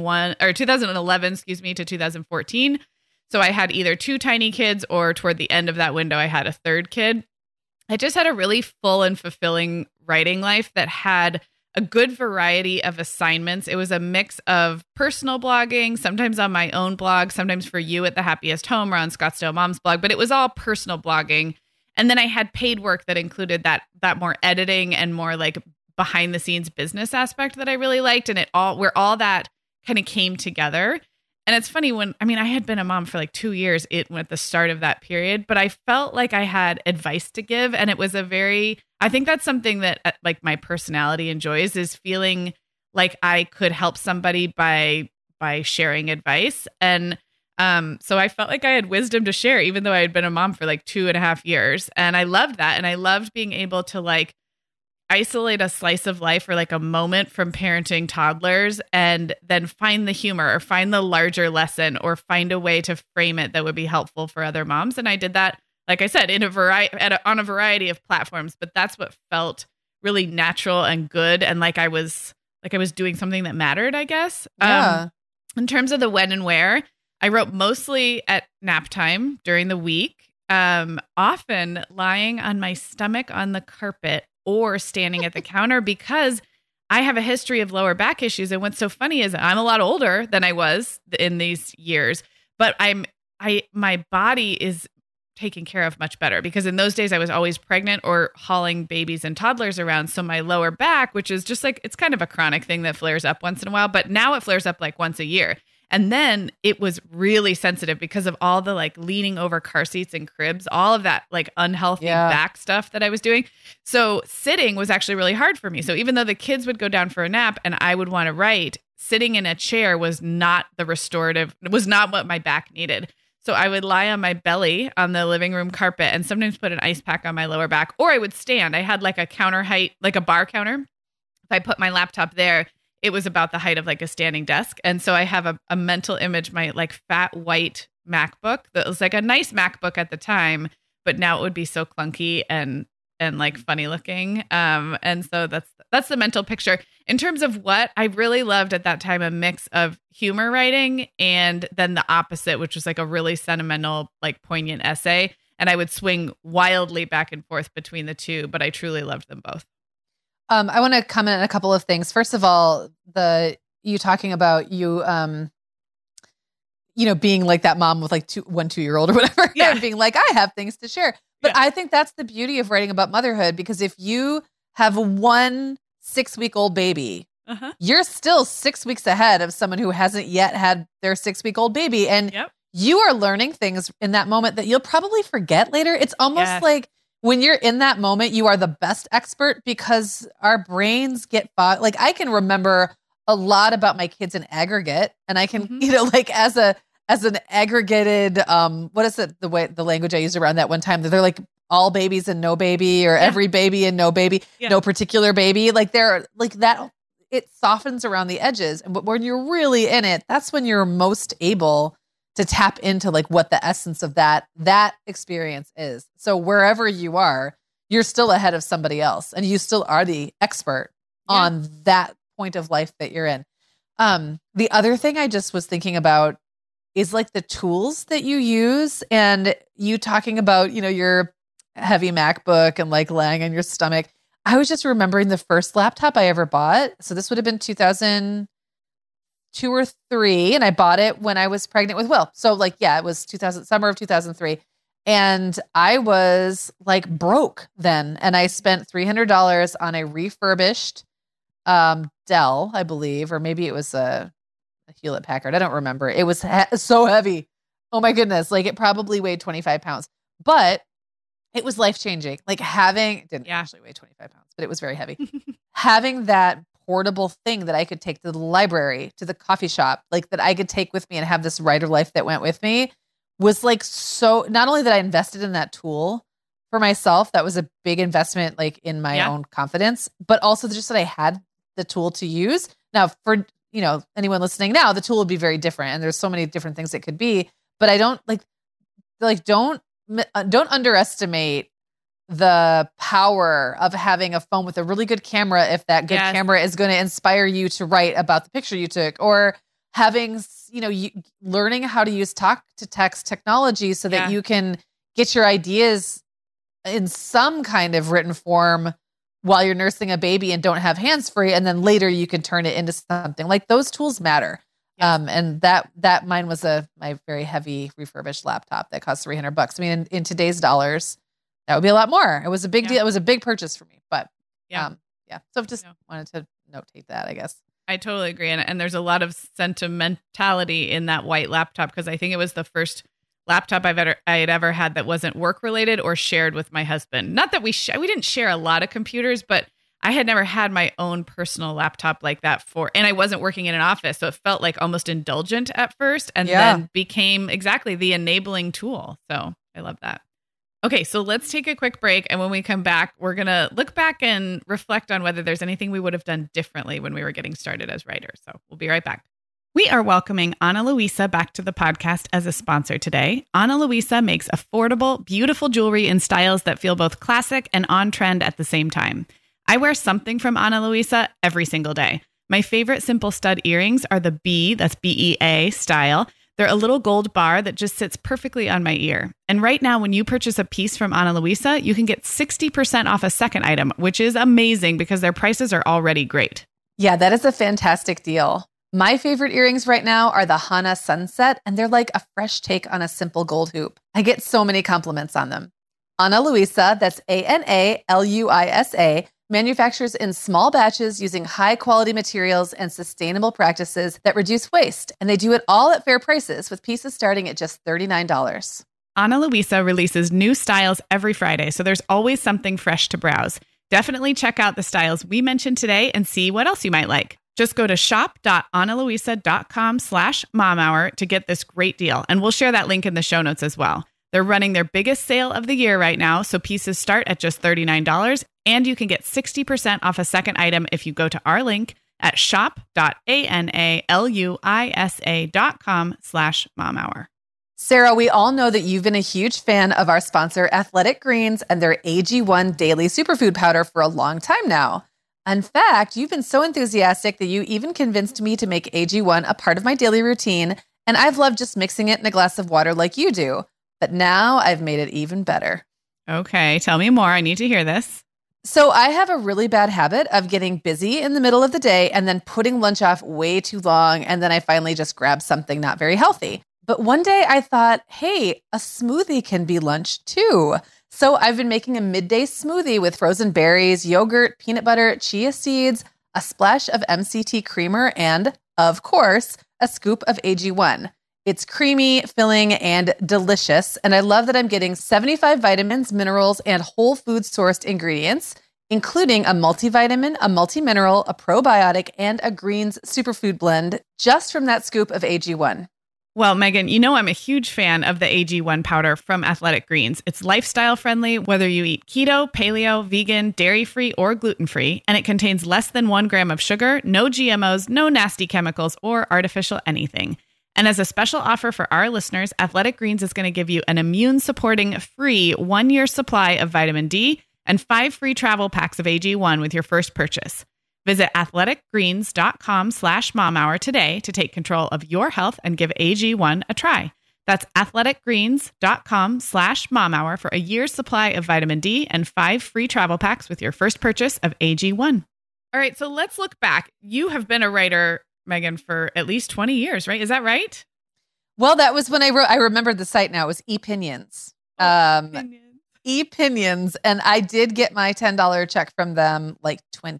2011, to 2014. So I had either 2 tiny kids or toward the end of that window, I had a 3rd kid. I just had a really full and fulfilling writing life that had a good variety of assignments. It was a mix of personal blogging, sometimes on my own blog, sometimes for you at The Happiest Home or on Scottsdale Mom's blog, but it was all personal blogging. And then I had paid work that included that more editing and more like behind the scenes business aspect that I really liked. And where all that kind of came together. And it's funny I had been a mom for like 2 years at the start of that period, but I felt like I had advice to give. And it was I think that's something that like my personality enjoys, is feeling like I could help somebody by sharing advice. And so I felt like I had wisdom to share, even though I had been a mom for like 2.5 years. And I loved that. And I loved being able to like isolate a slice of life or like a moment from parenting toddlers and then find the humor or find the larger lesson or find a way to frame it that would be helpful for other moms. And I did that, like I said, on a variety of platforms, but that's what felt really natural and good. And like I was doing something that mattered, I guess. Yeah. In terms of the when and where, I wrote mostly at nap time during the week, often lying on my stomach on the carpet or standing at the counter, because I have a history of lower back issues. And what's so funny is I'm a lot older than I was in these years, but my body is taken care of much better, because in those days I was always pregnant or hauling babies and toddlers around. So my lower back, which is just like, it's kind of a chronic thing that flares up once in a while, but now it flares up like once a year. And then it was really sensitive because of all the like leaning over car seats and cribs, all of that like unhealthy back stuff that I was doing. So sitting was actually really hard for me. So even though the kids would go down for a nap and I would want to write, sitting in a chair was not was not what my back needed. So I would lie on my belly on the living room carpet and sometimes put an ice pack on my lower back, or I would stand. I had like a counter height, like a bar counter. If I put my laptop there, it was about the height of like a standing desk. And so I have a mental image, my like fat white MacBook that was like a nice MacBook at the time, but now it would be so clunky and like funny looking. And so that's the mental picture. In terms of what I really loved at that time, a mix of humor writing and then the opposite, which was like a really sentimental, like poignant essay. And I would swing wildly back and forth between the two, but I truly loved them both. I want to comment on a couple of things. First of all, you talking about you being like that mom with like 2-year-old or whatever, and being like, I have things to share. But I think that's the beauty of writing about motherhood, because if you have one 6-week-old baby you're still 6 weeks ahead of someone who hasn't yet had their 6-week-old baby. And you are learning things in that moment that you'll probably forget later. It's almost like when you're in that moment, you are the best expert because our brains get fogged. Like I can remember a lot about my kids in aggregate, and I can, like as an aggregated, what is it? The language I used around that one time that they're like all babies and no baby, or every baby and no baby, no particular baby. Like they're like that. It softens around the edges. And when you're really in it, that's when you're most able to tap into like what the essence of that experience is. So wherever you are, you're still ahead of somebody else, and you still are the expert on that point of life that you're in. The other thing I just was thinking about is like the tools that you use, and you talking about, your heavy MacBook and like laying on your stomach. I was just remembering the first laptop I ever bought. So this would have been 2002 or 3. And I bought it when I was pregnant with Will. So like, it was summer of 2003. And I was like broke then. And I spent $300 on a refurbished Dell, I believe, or maybe it was a Hewlett Packard. I don't remember. It was so heavy. Oh my goodness. Like it probably weighed 25 pounds, but it was life-changing. Like didn't actually weigh 25 pounds, but it was very heavy. Having that portable thing that I could take to the library, to the coffee shop, like that I could take with me and have this writer life that went with me was like, so not only that I invested in that tool for myself, that was a big investment like in my own confidence, but also just that I had the tool to use. Now for, anyone listening now, the tool would be very different. And there's so many different things it could be, but I don't don't underestimate the power of having a phone with a really good camera if that good camera is going to inspire you to write about the picture you took, or having, learning how to use talk to text technology so that you can get your ideas in some kind of written form while you're nursing a baby and don't have hands free. And then later you can turn it into something. Like those tools matter. And that mine was my very heavy refurbished laptop that cost $300. I mean, in today's dollars, that would be a lot more. It was a big deal. It was a big purchase for me, but So just wanted to notate that, I guess. I totally agree. And there's a lot of sentimentality in that white laptop, because I think it was the first laptop I had ever had that wasn't work related or shared with my husband. Not that we didn't share a lot of computers, but I had never had my own personal laptop like that and I wasn't working in an office. So it felt like almost indulgent at first, and then became exactly the enabling tool. So I love that. Okay, so let's take a quick break. And when we come back, we're going to look back and reflect on whether there's anything we would have done differently when we were getting started as writers. So we'll be right back. We are welcoming Ana Luisa back to the podcast as a sponsor today. Ana Luisa makes affordable, beautiful jewelry in styles that feel both classic and on trend at the same time. I wear something from Ana Luisa every single day. My favorite simple stud earrings are the B, that's BEA style. They're a little gold bar that just sits perfectly on my ear. And right now, when you purchase a piece from Ana Luisa, you can get 60% off a second item, which is amazing because their prices are already great. Yeah, that is a fantastic deal. My favorite earrings right now are the Hana Sunset, and they're like a fresh take on a simple gold hoop. I get so many compliments on them. Ana Luisa, that's ANALUISA, manufactures in small batches using high-quality materials and sustainable practices that reduce waste, and they do it all at fair prices with pieces starting at just $39. Ana Luisa releases new styles every Friday, so there's always something fresh to browse. Definitely check out the styles we mentioned today and see what else you might like. Just go to shop.analuisa.com/momhour to get this great deal, and we'll share that link in the show notes as well. They're running their biggest sale of the year right now, so pieces start at just $39, and you can get 60% off a second item if you go to our link at shop.analuisa.com/momhour. Sarah, we all know that you've been a huge fan of our sponsor, Athletic Greens, and their AG1 Daily Superfood Powder for a long time now. In fact, you've been so enthusiastic that you even convinced me to make AG1 a part of my daily routine, and I've loved just mixing it in a glass of water like you do. But now I've made it even better. Okay, tell me more. I need to hear this. So I have a really bad habit of getting busy in the middle of the day and then putting lunch off way too long, and then I finally just grab something not very healthy. But one day I thought, hey, a smoothie can be lunch too. So I've been making a midday smoothie with frozen berries, yogurt, peanut butter, chia seeds, a splash of MCT creamer, and, of course, a scoop of AG1. It's creamy, filling, and delicious. And I love that I'm getting 75 vitamins, minerals, and whole food sourced ingredients, including a multivitamin, a multimineral, a probiotic, and a greens superfood blend just from that scoop of AG1. Well, Megan, you know I'm a huge fan of the AG1 powder from Athletic Greens. It's lifestyle friendly, whether you eat keto, paleo, vegan, dairy-free, or gluten-free, and it contains less than 1 gram of sugar, no GMOs, no nasty chemicals, or artificial anything. And as a special offer for our listeners, Athletic Greens is going to give you an immune-supporting free 1-year supply of vitamin D and 5 free travel packs of AG1 with your first purchase. Visit athleticgreens.com/momhour today to take control of your health and give AG1 a try. That's athleticgreens.com/momhour for a year's supply of vitamin D and 5 free travel packs with your first purchase of AG1. All right, so let's look back. You have been a writer, Megan, for at least 20 years, right? Is that right? Well, that was when I remembered the site now. It was ePinions. ePinions. And I did get my $10 check from them like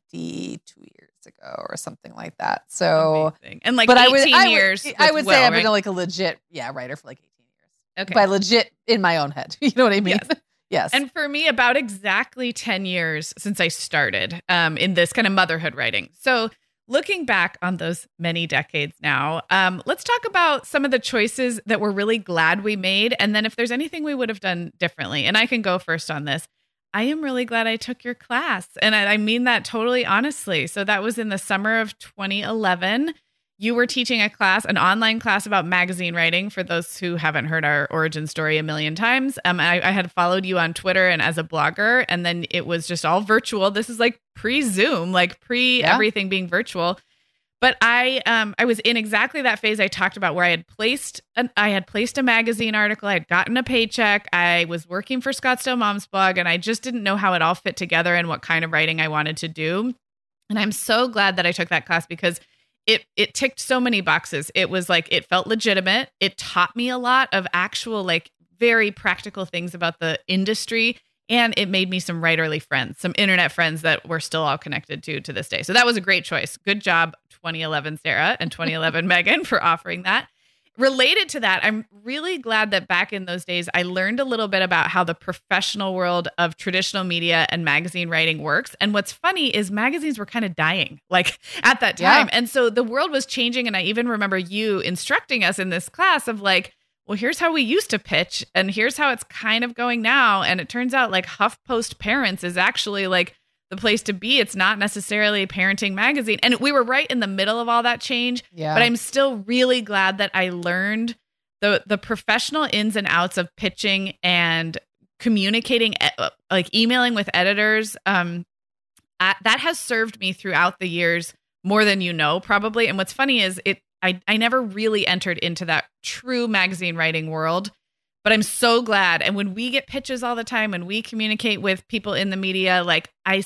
22 years ago or something like that. So, amazing. And like 18 years. I would say I've right? been like a legit writer for like 18 years. Okay. By legit in my own head. You know what I mean? Yes. Yes. And for me, about exactly 10 years since I started in this kind of motherhood writing. So looking back on those many decades now, let's talk about some of the choices that we're really glad we made. And then if there's anything we would have done differently, and I can go first on this. I am really glad I took your class. And I mean that totally honestly. So that was in the summer of 2011. You were teaching a class, an online class about magazine writing. For those who haven't heard our origin story a million times, I had followed you on Twitter and as a blogger, and then it was just all virtual. This is like pre-Zoom, like everything being virtual. But I was in exactly that phase I talked about, where I had placed a magazine article, I had gotten a paycheck, I was working for Scottsdale Moms Blog, and I just didn't know how it all fit together and what kind of writing I wanted to do. And I'm so glad that I took that class because it ticked so many boxes. It was like, it felt legitimate. It taught me a lot of actual, like, very practical things about the industry. And it made me some writerly friends, some internet friends that we're still all connected to this day. So that was a great choice. Good job, 2011 Sarah and 2011 Megan, for offering that. Related to that, I'm really glad that back in those days, I learned a little bit about how the professional world of traditional media and magazine writing works. And what's funny is magazines were kind of dying, like, at that time. Yeah. And so the world was changing. And I even remember you instructing us in this class of like, well, here's how we used to pitch, and here's how it's kind of going now. And it turns out like HuffPost Parents is actually like the place to be. It's not necessarily a parenting magazine. And we were right in the middle of all that change. Yeah. But I'm still really glad that I learned the professional ins and outs of pitching and communicating, like emailing with editors. That has served me throughout the years more than you know, probably. And what's funny is I never really entered into that true magazine writing world, but I'm so glad. And when we get pitches all the time, when we communicate with people in the media, like I'm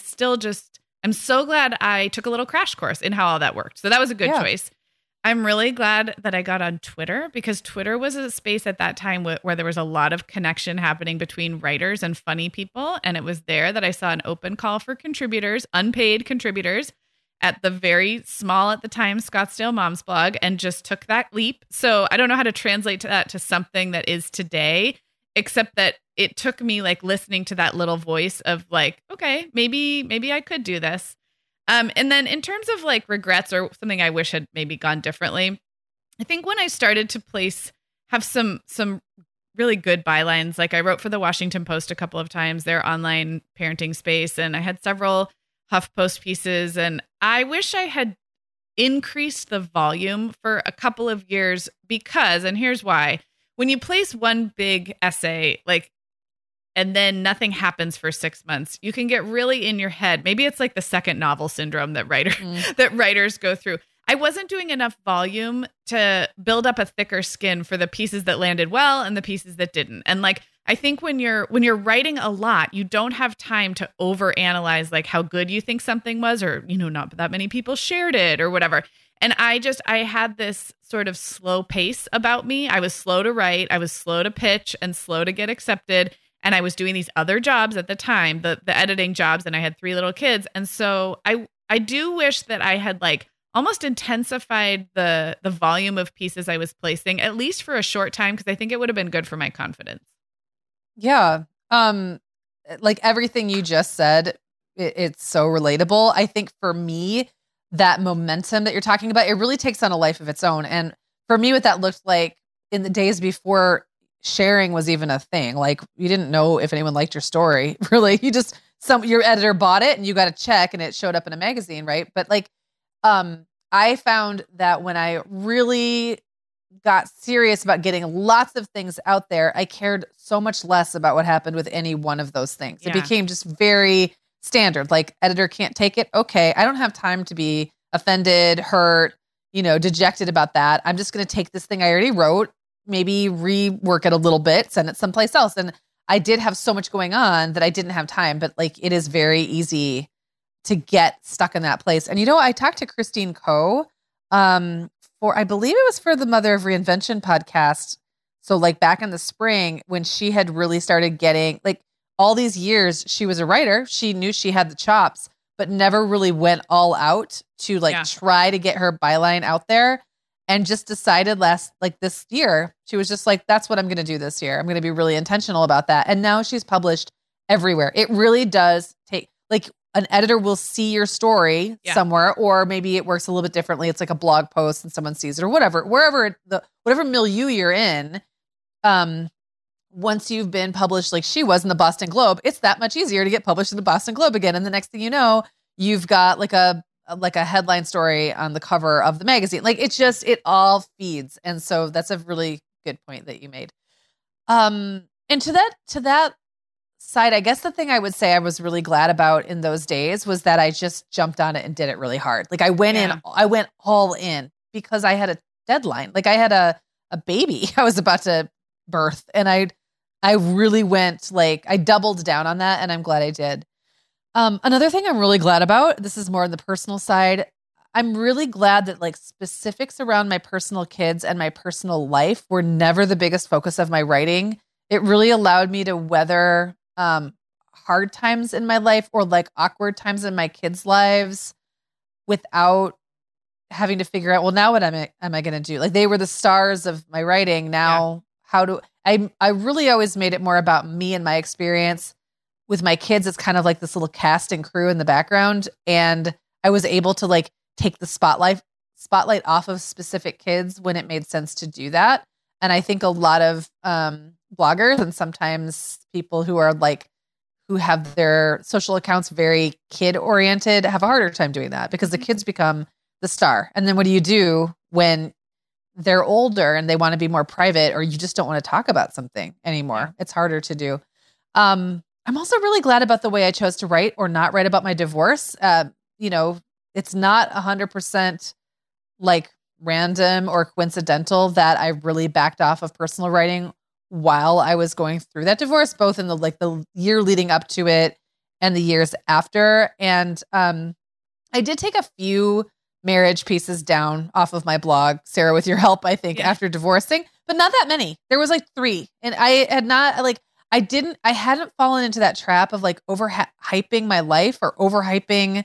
so glad I took a little crash course in how all that worked. So that was a good choice. I'm really glad that I got on Twitter, because Twitter was a space at that time where there was a lot of connection happening between writers and funny people. And it was there that I saw an open call for contributors, unpaid contributors, at the very small, at the time, Scottsdale Moms Blog, and just took that leap. So I don't know how to translate that to something that is today, except that it took me like listening to that little voice of like, okay, maybe I could do this. And then in terms of like regrets or something I wish had maybe gone differently, I think when I started to have some really good bylines, like I wrote for the Washington Post a couple of times, their online parenting space, and I had several HuffPost pieces, and I wish I had increased the volume for a couple of years because, and here's why, when you place one big essay, like, and then nothing happens for 6 months, you can get really in your head. Maybe it's like the second novel syndrome that writers go through. I wasn't doing enough volume to build up a thicker skin for the pieces that landed well and the pieces that didn't. And like, I think when you're writing a lot, you don't have time to overanalyze like how good you think something was, or, you know, not that many people shared it or whatever. And I had this sort of slow pace about me. I was slow to write. I was slow to pitch and slow to get accepted. And I was doing these other jobs at the time, the editing jobs, and I had 3 little kids. And so I do wish that I had like almost intensified the volume of pieces I was placing, at least for a short time, because I think it would have been good for my confidence. Yeah. Like everything you just said, it's so relatable. I think for me, that momentum that you're talking about, it really takes on a life of its own. And for me, what that looked like in the days before sharing was even a thing, like you didn't know if anyone liked your story, really. You just, your editor bought it and you got a check and it showed up in a magazine, right? But like, I found that when I really got serious about getting lots of things out there, I cared so much less about what happened with any one of those things. It became just very standard. Like, editor can't take it. Okay, I don't have time to be offended, hurt, dejected about that. I'm just going to take this thing I already wrote, maybe rework it a little bit, send it someplace else. And I did have so much going on that I didn't have time, but like, it is very easy to get stuck in that place. And I talked to Christine Koh, I believe it was for the Mother of Reinvention podcast. So like back in the spring when she had really started getting like all these years, she was a writer. She knew she had the chops, but never really went all out to try to get her byline out there, and just decided this year, she was just like, that's what I'm going to do this year. I'm going to be really intentional about that. And now she's published everywhere. It really does take, like, an editor will see your story somewhere, or maybe it works a little bit differently. It's like a blog post and someone sees it or whatever, whatever milieu you're in. Once you've been published, like she was in the Boston Globe, it's that much easier to get published in the Boston Globe again. And the next thing you know, you've got like a headline story on the cover of the magazine. Like it all feeds. And so that's a really good point that you made. And to that side, I guess the thing I would say I was really glad about in those days was that I just jumped on it and did it really hard. Like I went all in because I had a deadline. Like I had a baby I was about to birth, and I really went, like, I doubled down on that, and I'm glad I did. Another thing I'm really glad about, this is more on the personal side, I'm really glad that like specifics around my personal kids and my personal life were never the biggest focus of my writing. It really allowed me to weather hard times in my life or like awkward times in my kids' lives without having to figure out, well, now what am I going to do? Like, they were the stars of my writing. Now, I really always made it more about me and my experience. With my kids, it's kind of like this little cast and crew in the background. And I was able to like take the spotlight off of specific kids when it made sense to do that. And I think a lot of bloggers and sometimes people who have their social accounts very kid oriented have a harder time doing that because the kids become the star. And then what do you do when they're older and they want to be more private, or you just don't want to talk about something anymore? It's harder to do. I'm also really glad about the way I chose to write or not write about my divorce. It's not 100% like random or coincidental that I really backed off of personal writing while I was going through that divorce, both in the year leading up to it and the years after. And I did take a few marriage pieces down off of my blog, Sarah, with your help, I think, after divorcing, but not that many. There was like 3. And I had not I hadn't fallen into that trap of like overhyping my life or overhyping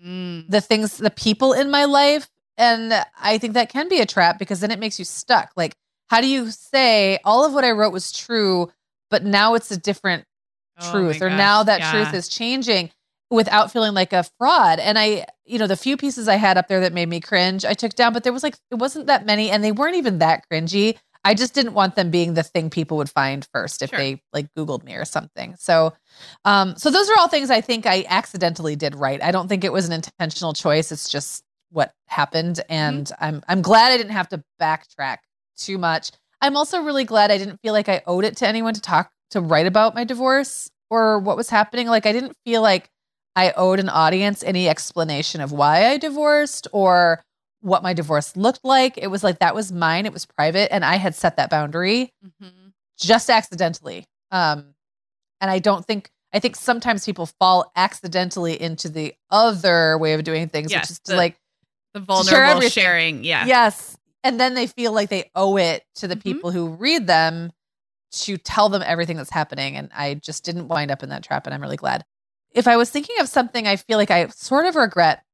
the people in my life. And I think that can be a trap because then it makes you stuck. Like, how do you say all of what I wrote was true, but now it's a different truth, or now that truth is changing without feeling like a fraud? And the few pieces I had up there that made me cringe, I took down, but it wasn't that many, and they weren't even that cringy. I just didn't want them being the thing people would find first if they like Googled me or something. So those are all things I think I accidentally did right. I don't think it was an intentional choice. It's just what happened. And I'm glad I didn't have to backtrack too much. I'm also really glad I didn't feel like I owed it to anyone to write about my divorce or what was happening. Like, I didn't feel like I owed an audience any explanation of why I divorced or what my divorce looked like. It was like, that was mine. It was private. And I had set that boundary just accidentally. And I think sometimes people fall accidentally into the other way of doing things, which is the vulnerable sharing. Yeah. Yes. And then they feel like they owe it to the people who read them to tell them everything that's happening. And I just didn't wind up in that trap. And I'm really glad. If I was thinking of something I feel like I sort of regret, it's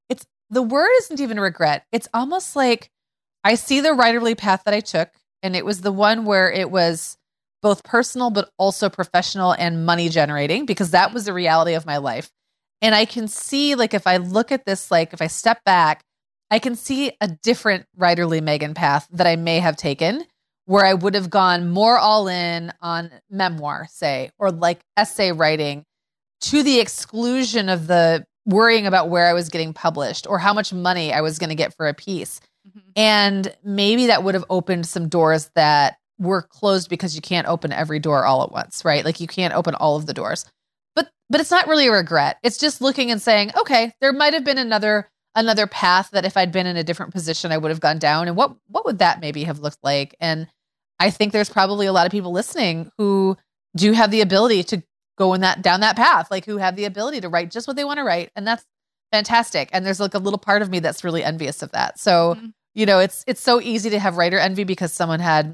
the word isn't even regret. It's almost like I see the writerly path that I took, and it was the one where it was both personal, but also professional and money generating, because that was the reality of my life. And I can see, like, if I look at this, like, if I step back, I can see a different writerly Megan path that I may have taken, where I would have gone more all in on memoir, say, or like essay writing, to the exclusion of the worrying about where I was getting published or how much money I was going to get for a piece. And maybe that would have opened some doors that were closed, because you can't open every door all at once, right? Like, you can't open all of the doors. But it's not really a regret. It's just looking and saying, okay, there might have been another path that if I'd been in a different position, I would have gone down. And what would that maybe have looked like? And I think there's probably a lot of people listening who do have the ability to go down that path, like, who have the ability to write just what they want to write. And that's fantastic. And there's like a little part of me that's really envious of that. So, you know, it's so easy to have writer envy because someone had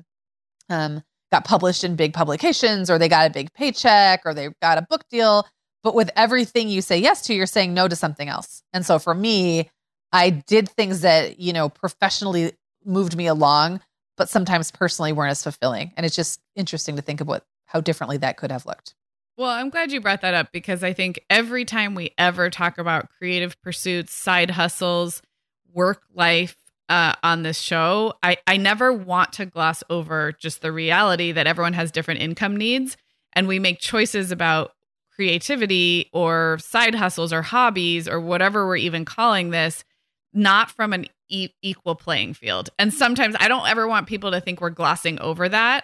got published in big publications, or they got a big paycheck, or they got a book deal. But with everything you say yes to, you're saying no to something else. And so for me, I did things that, you know, professionally moved me along, but sometimes personally weren't as fulfilling. And it's just interesting to think about how differently that could have looked. Well, I'm glad you brought that up, because I think every time we ever talk about creative pursuits, side hustles, work life on this show, I never want to gloss over just the reality that everyone has different income needs, and we make choices about creativity or side hustles or hobbies or whatever we're even calling this, not from an equal playing field. And sometimes I don't ever want people to think we're glossing over that.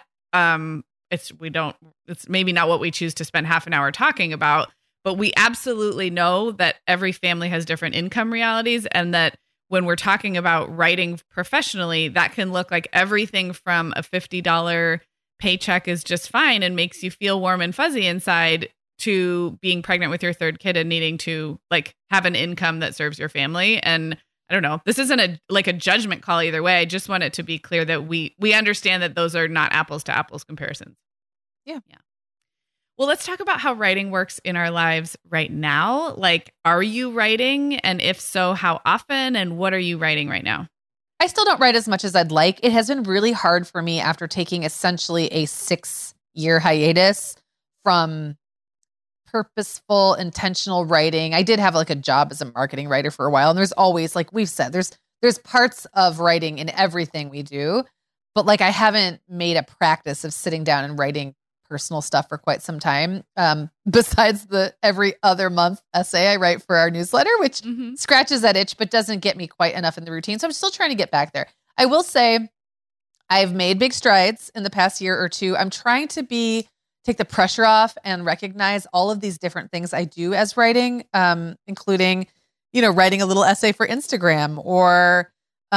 It's maybe not what we choose to spend half an hour talking about, but we absolutely know that every family has different income realities, and that when we're talking about writing professionally, that can look like everything from a $50 paycheck is just fine and makes you feel warm and fuzzy inside, to being pregnant with your third kid and needing to like have an income that serves your family. And I don't know, this isn't a judgment call either way. I just want it to be clear that we understand that those are not apples to apples comparisons. Yeah. Well, let's talk about how writing works in our lives right now. Like, are you writing? And if so, how often? And what are you writing right now? I still don't write as much as I'd like. It has been really hard for me after taking essentially a 6-year hiatus from purposeful, intentional writing. I did have like a job as a marketing writer for a while. And there's always, like we've said, there's parts of writing in everything we do. But like, I haven't made a practice of sitting down and writing personal stuff for quite some time. Besides the every other month essay I write for our newsletter, which scratches that itch, but doesn't get me quite enough in the routine. So I'm still trying to get back there. I will say I've made big strides in the past year or two. I'm trying to take the pressure off and recognize all of these different things I do as writing, including, writing a little essay for Instagram, or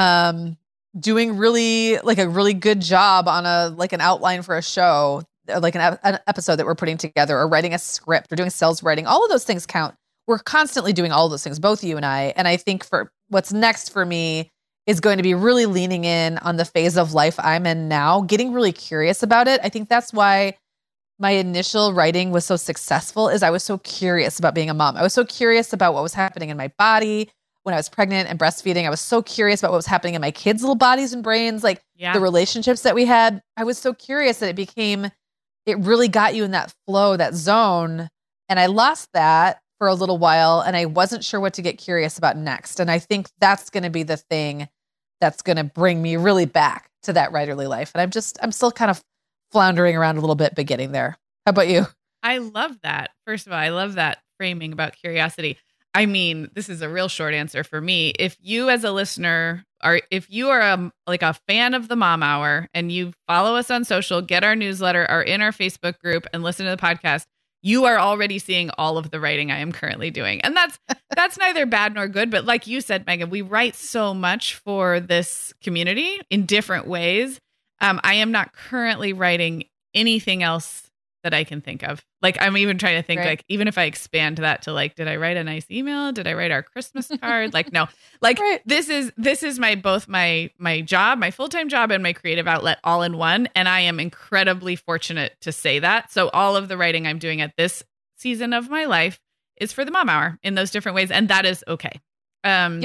doing a really good job on an outline for a show, like an episode that we're putting together, or writing a script, or doing sales writing. All of those things count. We're constantly doing all of those things, both you and I. And I think for what's next for me is going to be really leaning in on the phase of life I'm in now, getting really curious about it. I think that's why my initial writing was so successful, is I was so curious about being a mom. I was so curious about what was happening in my body when I was pregnant and breastfeeding. I was so curious about what was happening in my kids' little bodies and brains, the relationships that we had. I was so curious that it really got you in that flow, that zone. And I lost that for a little while, and I wasn't sure what to get curious about next. And I think that's going to be the thing that's going to bring me really back to that writerly life. And I'm still kind of floundering around a little bit, but getting there. How about you? I love that. First of all, I love that framing about curiosity. I mean, this is a real short answer for me. If you as a listener if you are a fan of the Mom Hour and you follow us on social, get our newsletter, are in our Facebook group, and listen to the podcast, you are already seeing all of the writing I am currently doing. And that's neither bad nor good. But like you said, Megan, we write so much for this community in different ways. I am not currently writing anything else that I can think of. Like, I'm even trying to think, right, even if I expand that to did I write a nice email? Did I write our Christmas card? No, right. This is both my job, my full-time job, and my creative outlet all in one. And I am incredibly fortunate to say that. So all of the writing I'm doing at this season of my life is for the Mom Hour in those different ways. And that is okay.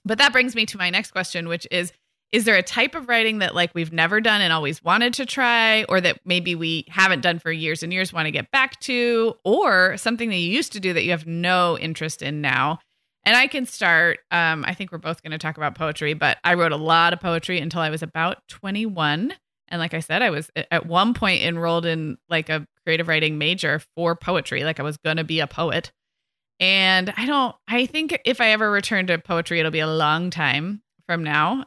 But that brings me to my next question, which is there a type of writing that like we've never done and always wanted to try, or that maybe we haven't done for years and years, want to get back to, or something that you used to do that you have no interest in now? And I can start. I think we're both going to talk about poetry, but I wrote a lot of poetry until I was about 21. And like I said, I was at one point enrolled in like a creative writing major for poetry. Like I was going to be a poet. And I think if I ever return to poetry, it'll be a long time from now.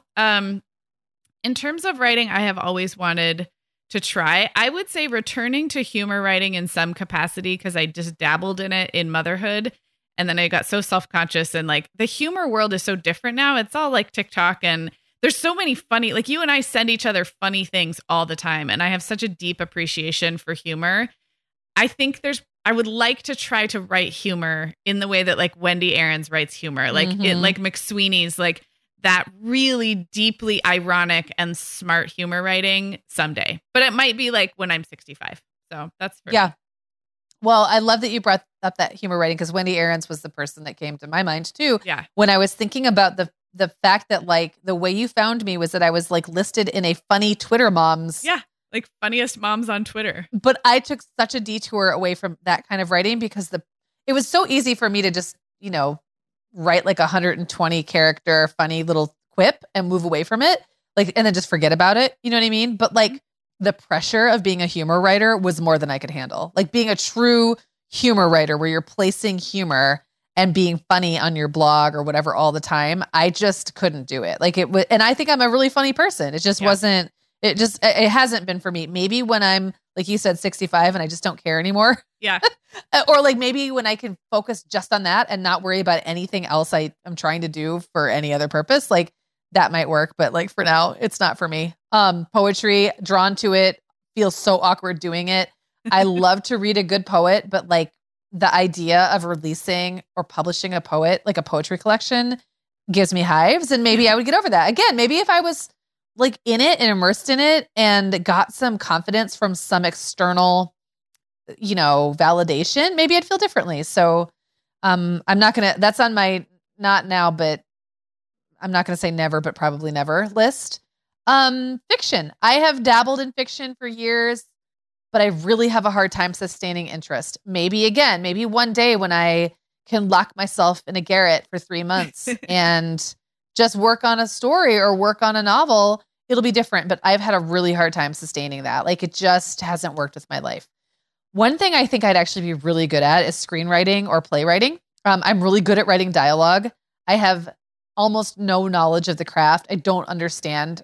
In terms of writing, I have always wanted to try. I would say returning to humor writing in some capacity, because I just dabbled in it in motherhood. And then I got so self-conscious, and like the humor world is so different now. It's all like TikTok, and there's so many funny, like you and I send each other funny things all the time. And I have such a deep appreciation for humor. I think I would like to try to write humor in the way that like Wendy Aarons writes humor, like like McSweeney's, like that really deeply ironic and smart humor writing someday. But it might be like when I'm 65. So that's for me. Well, I love that you brought up that humor writing, because Wendy Aarons was the person that came to my mind too. Yeah. When I was thinking about the fact that like the way you found me was that I was like listed in a funny Twitter moms. Yeah. Like funniest moms on Twitter. But I took such a detour away from that kind of writing, because it was so easy for me to just, write like 120 character funny little quip and move away from it, like, and then just forget about it. You know what I mean? But like the pressure of being a humor writer was more than I could handle. Like being a true humor writer where you're placing humor and being funny on your blog or whatever all the time, I just couldn't do it. Like it was, and I think I'm a really funny person. It just wasn't. It hasn't been for me. Maybe when I'm, like you said, 65 and I just don't care anymore. Yeah. Or like maybe when I can focus just on that and not worry about anything else I'm trying to do for any other purpose, like that might work. But like for now, it's not for me. Poetry, drawn to it, feels so awkward doing it. I love to read a good poet, but like the idea of releasing or publishing a poet, like a poetry collection, gives me hives. And maybe I would get over that. Again, maybe if I was like in it and immersed in it and got some confidence from some external, validation, maybe I'd feel differently. So I'm not going to, that's on my not now, but I'm not going to say never, but probably never list. Fiction. I have dabbled in fiction for years, but I really have a hard time sustaining interest. Maybe one day when I can lock myself in a garret for 3 months and just work on a story or work on a novel, it'll be different. But I've had a really hard time sustaining that. Like it just hasn't worked with my life. One thing I think I'd actually be really good at is screenwriting or playwriting. I'm really good at writing dialogue. I have almost no knowledge of the craft. I don't understand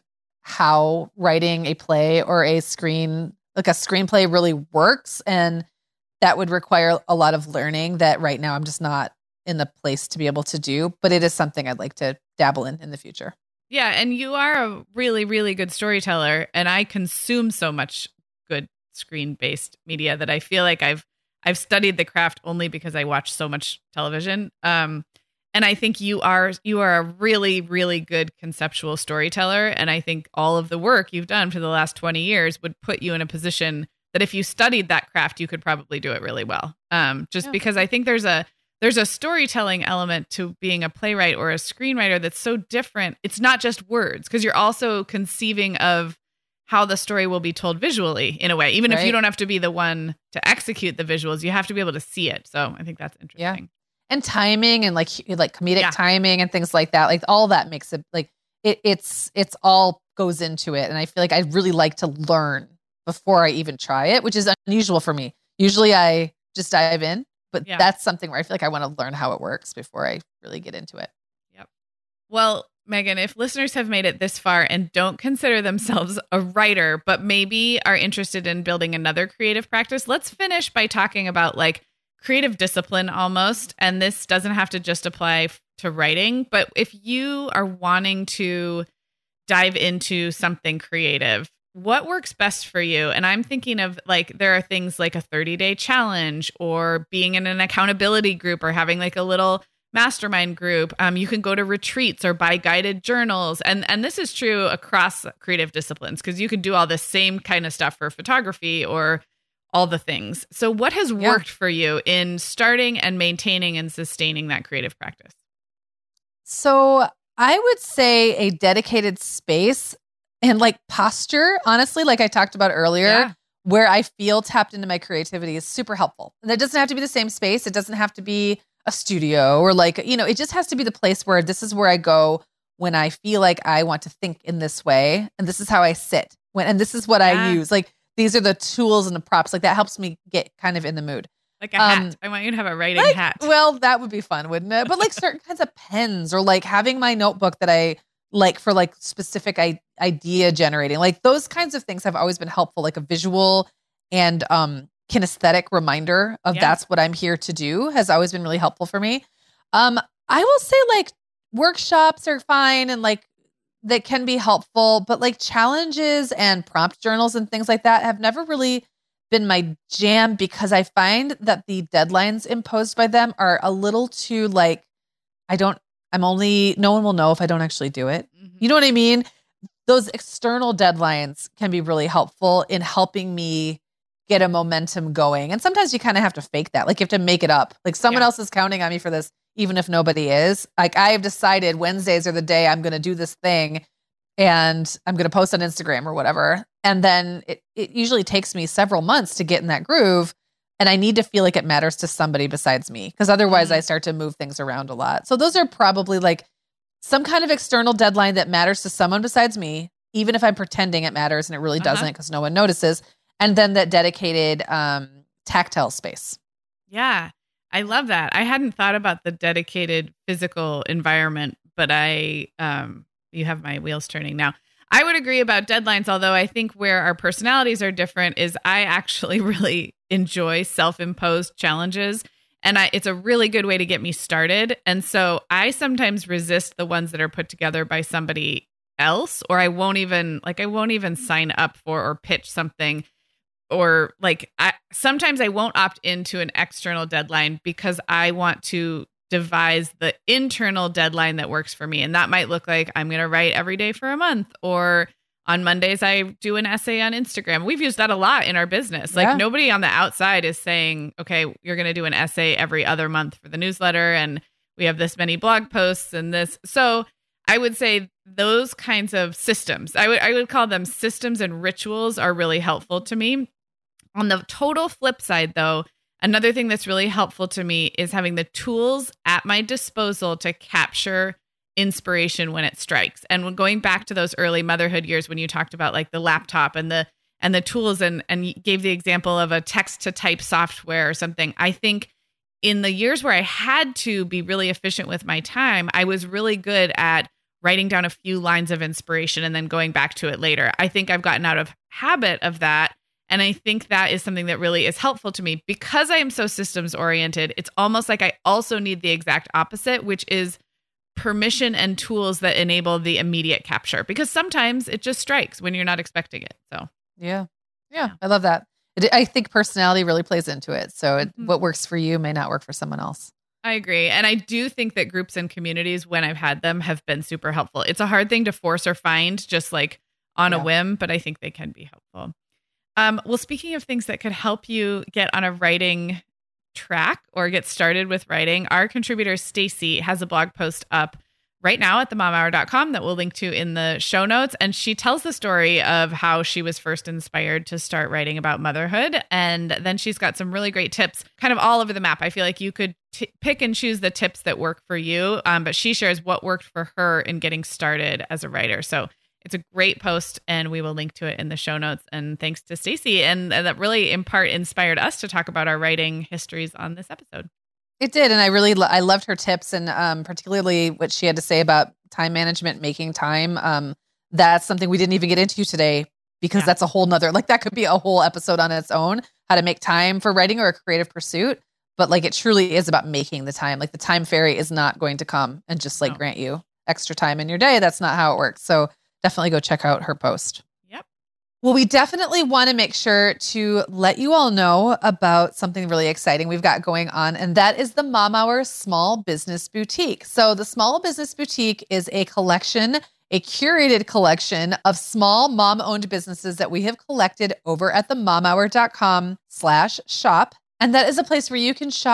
how writing a play or a screenplay really works. And that would require a lot of learning that right now I'm just not in the place to be able to do, but it is something I'd like to dabble in the future. Yeah. And you are a really, really good storyteller. And I consume so much good screen-based media that I feel like I've studied the craft only because I watch so much television. And I think you are a really, really good conceptual storyteller. And I think all of the work you've done for the last 20 years would put you in a position that if you studied that craft, you could probably do it really well. Because I think there's a storytelling element to being a playwright or a screenwriter that's so different. It's not just words, because you're also conceiving of how the story will be told visually in a way. Even if you don't have to be the one to execute the visuals, you have to be able to see it. So I think that's interesting. Yeah. And timing and like comedic timing and things like that. Like all that makes it like it's all goes into it. And I feel like I really like to learn before I even try it, which is unusual for me. Usually I just dive in, but that's something where I feel like I want to learn how it works before I really get into it. Yep. Well, Megan, if listeners have made it this far and don't consider themselves a writer, but maybe are interested in building another creative practice, let's finish by talking about like creative discipline almost. And this doesn't have to just apply to writing, but if you are wanting to dive into something creative, what works best for you? And I'm thinking of like, there are things like a 30-day challenge or being in an accountability group or having like a little mastermind group. You can go to retreats or buy guided journals. And this is true across creative disciplines, because you can do all this same kind of stuff for photography or all the things. So what has worked for you in starting and maintaining and sustaining that creative practice? So I would say a dedicated space and like posture, honestly, like I talked about earlier, where I feel tapped into my creativity is super helpful. And it doesn't have to be the same space. It doesn't have to be a studio or like, it just has to be the place where this is where I go when I feel like I want to think in this way. And this is how I sit and this is what I use. Like these are the tools and the props. Like that helps me get kind of in the mood. Like a hat. I want you to have a writing hat. Well, that would be fun, wouldn't it? But like certain kinds of pens or like having my notebook that I like for like specific idea generating, like those kinds of things have always been helpful, like a visual and kinesthetic reminder of that's what I'm here to do has always been really helpful for me. I will say like workshops are fine and like that can be helpful, but like challenges and prompt journals and things like that have never really been my jam because I find that the deadlines imposed by them are a little too like, no one will know if I don't actually do it. Mm-hmm. You know what I mean? Those external deadlines can be really helpful in helping me get a momentum going. And sometimes you kind of have to fake that. Like you have to make it up. Like someone else is counting on me for this, even if nobody is. Like I have decided Wednesdays are the day I'm going to do this thing and I'm going to post on Instagram or whatever. And then it usually takes me several months to get in that groove. And I need to feel like it matters to somebody besides me because otherwise I start to move things around a lot. So those are probably like some kind of external deadline that matters to someone besides me, even if I'm pretending it matters and it really doesn't because no one notices. And then that dedicated tactile space. Yeah, I love that. I hadn't thought about the dedicated physical environment, but you have my wheels turning now. I would agree about deadlines, although I think where our personalities are different is I actually really enjoy self-imposed challenges. And it's a really good way to get me started. And so I sometimes resist the ones that are put together by somebody else, or I won't even sign up for or pitch something. Or like sometimes I won't opt into an external deadline because I want to devise the internal deadline that works for me. And that might look like I'm going to write every day for a month, or on Mondays I do an essay on Instagram. We've used that a lot in our business. Like nobody on the outside is saying, okay, you're going to do an essay every other month for the newsletter. And we have this many blog posts and this. So I would say those kinds of systems, I would call them systems and rituals, are really helpful to me. On the total flip side, though, another thing that's really helpful to me is having the tools at my disposal to capture inspiration when it strikes. And when going back to those early motherhood years, when you talked about like the laptop and the tools and you gave the example of a text to type software or something, I think in the years where I had to be really efficient with my time, I was really good at writing down a few lines of inspiration and then going back to it later. I think I've gotten out of habit of that. And I think that is something that really is helpful to me because I am so systems oriented. It's almost like I also need the exact opposite, which is permission and tools that enable the immediate capture, because sometimes it just strikes when you're not expecting it. So, yeah, I love that. I think personality really plays into it. So what works for you may not work for someone else. I agree. And I do think that groups and communities, when I've had them, have been super helpful. It's a hard thing to force or find just like on a whim, but I think they can be helpful. Well, speaking of things that could help you get on a writing track or get started with writing, our contributor Stacy has a blog post up right now at themomhour.com that we'll link to in the show notes. And she tells the story of how she was first inspired to start writing about motherhood. And then she's got some really great tips kind of all over the map. I feel like you could pick and choose the tips that work for you. But she shares what worked for her in getting started as a writer. So it's a great post, and we will link to it in the show notes. And thanks to Stacy. And that really, in part, inspired us to talk about our writing histories on this episode. It did. And I loved her tips, and particularly what she had to say about time management, making time. That's something we didn't even get into today because that's a whole nother, like that could be a whole episode on its own, how to make time for writing or a creative pursuit. But like, it truly is about making the time. Like the time fairy is not going to come and just grant you extra time in your day. That's not how it works. So definitely go check out her post. Yep. Well, we definitely want to make sure to let you all know about something really exciting we've got going on, and that is the Mom Hour Small Business Boutique. So the Small Business Boutique is a collection, a curated collection of small mom-owned businesses that we have collected over at themomhour.com/shop. And that is a place where you can shop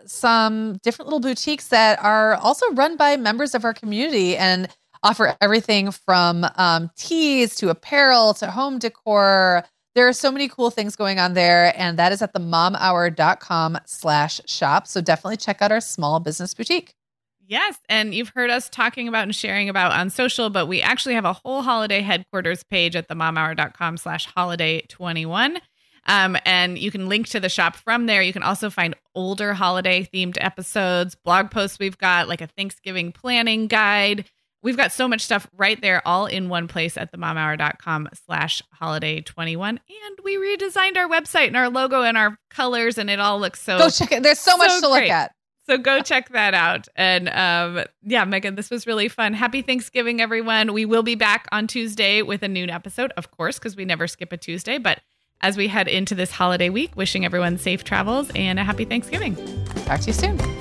some different little boutiques that are also run by members of our community and offer everything from teas to apparel to home decor. There are so many cool things going on there, and that is at themomhour.com/shop. So definitely check out our small business boutique. Yes. And you've heard us talking about and sharing about on social, but we actually have a whole holiday headquarters page at themomhour.com/holiday21. And you can link to the shop from there. You can also find older holiday themed episodes, blog posts we've got, like a Thanksgiving planning guide. We've got so much stuff right there, all in one place at themomhour.com/holiday21. And we redesigned our website and our logo and our colors, and it all looks so Go check it. There's so much to look at. So go check that out. And yeah, Megan, this was really fun. Happy Thanksgiving, everyone. We will be back on Tuesday with a noon episode, of course, because we never skip a Tuesday. But as we head into this holiday week, wishing everyone safe travels and a happy Thanksgiving. Talk to you soon.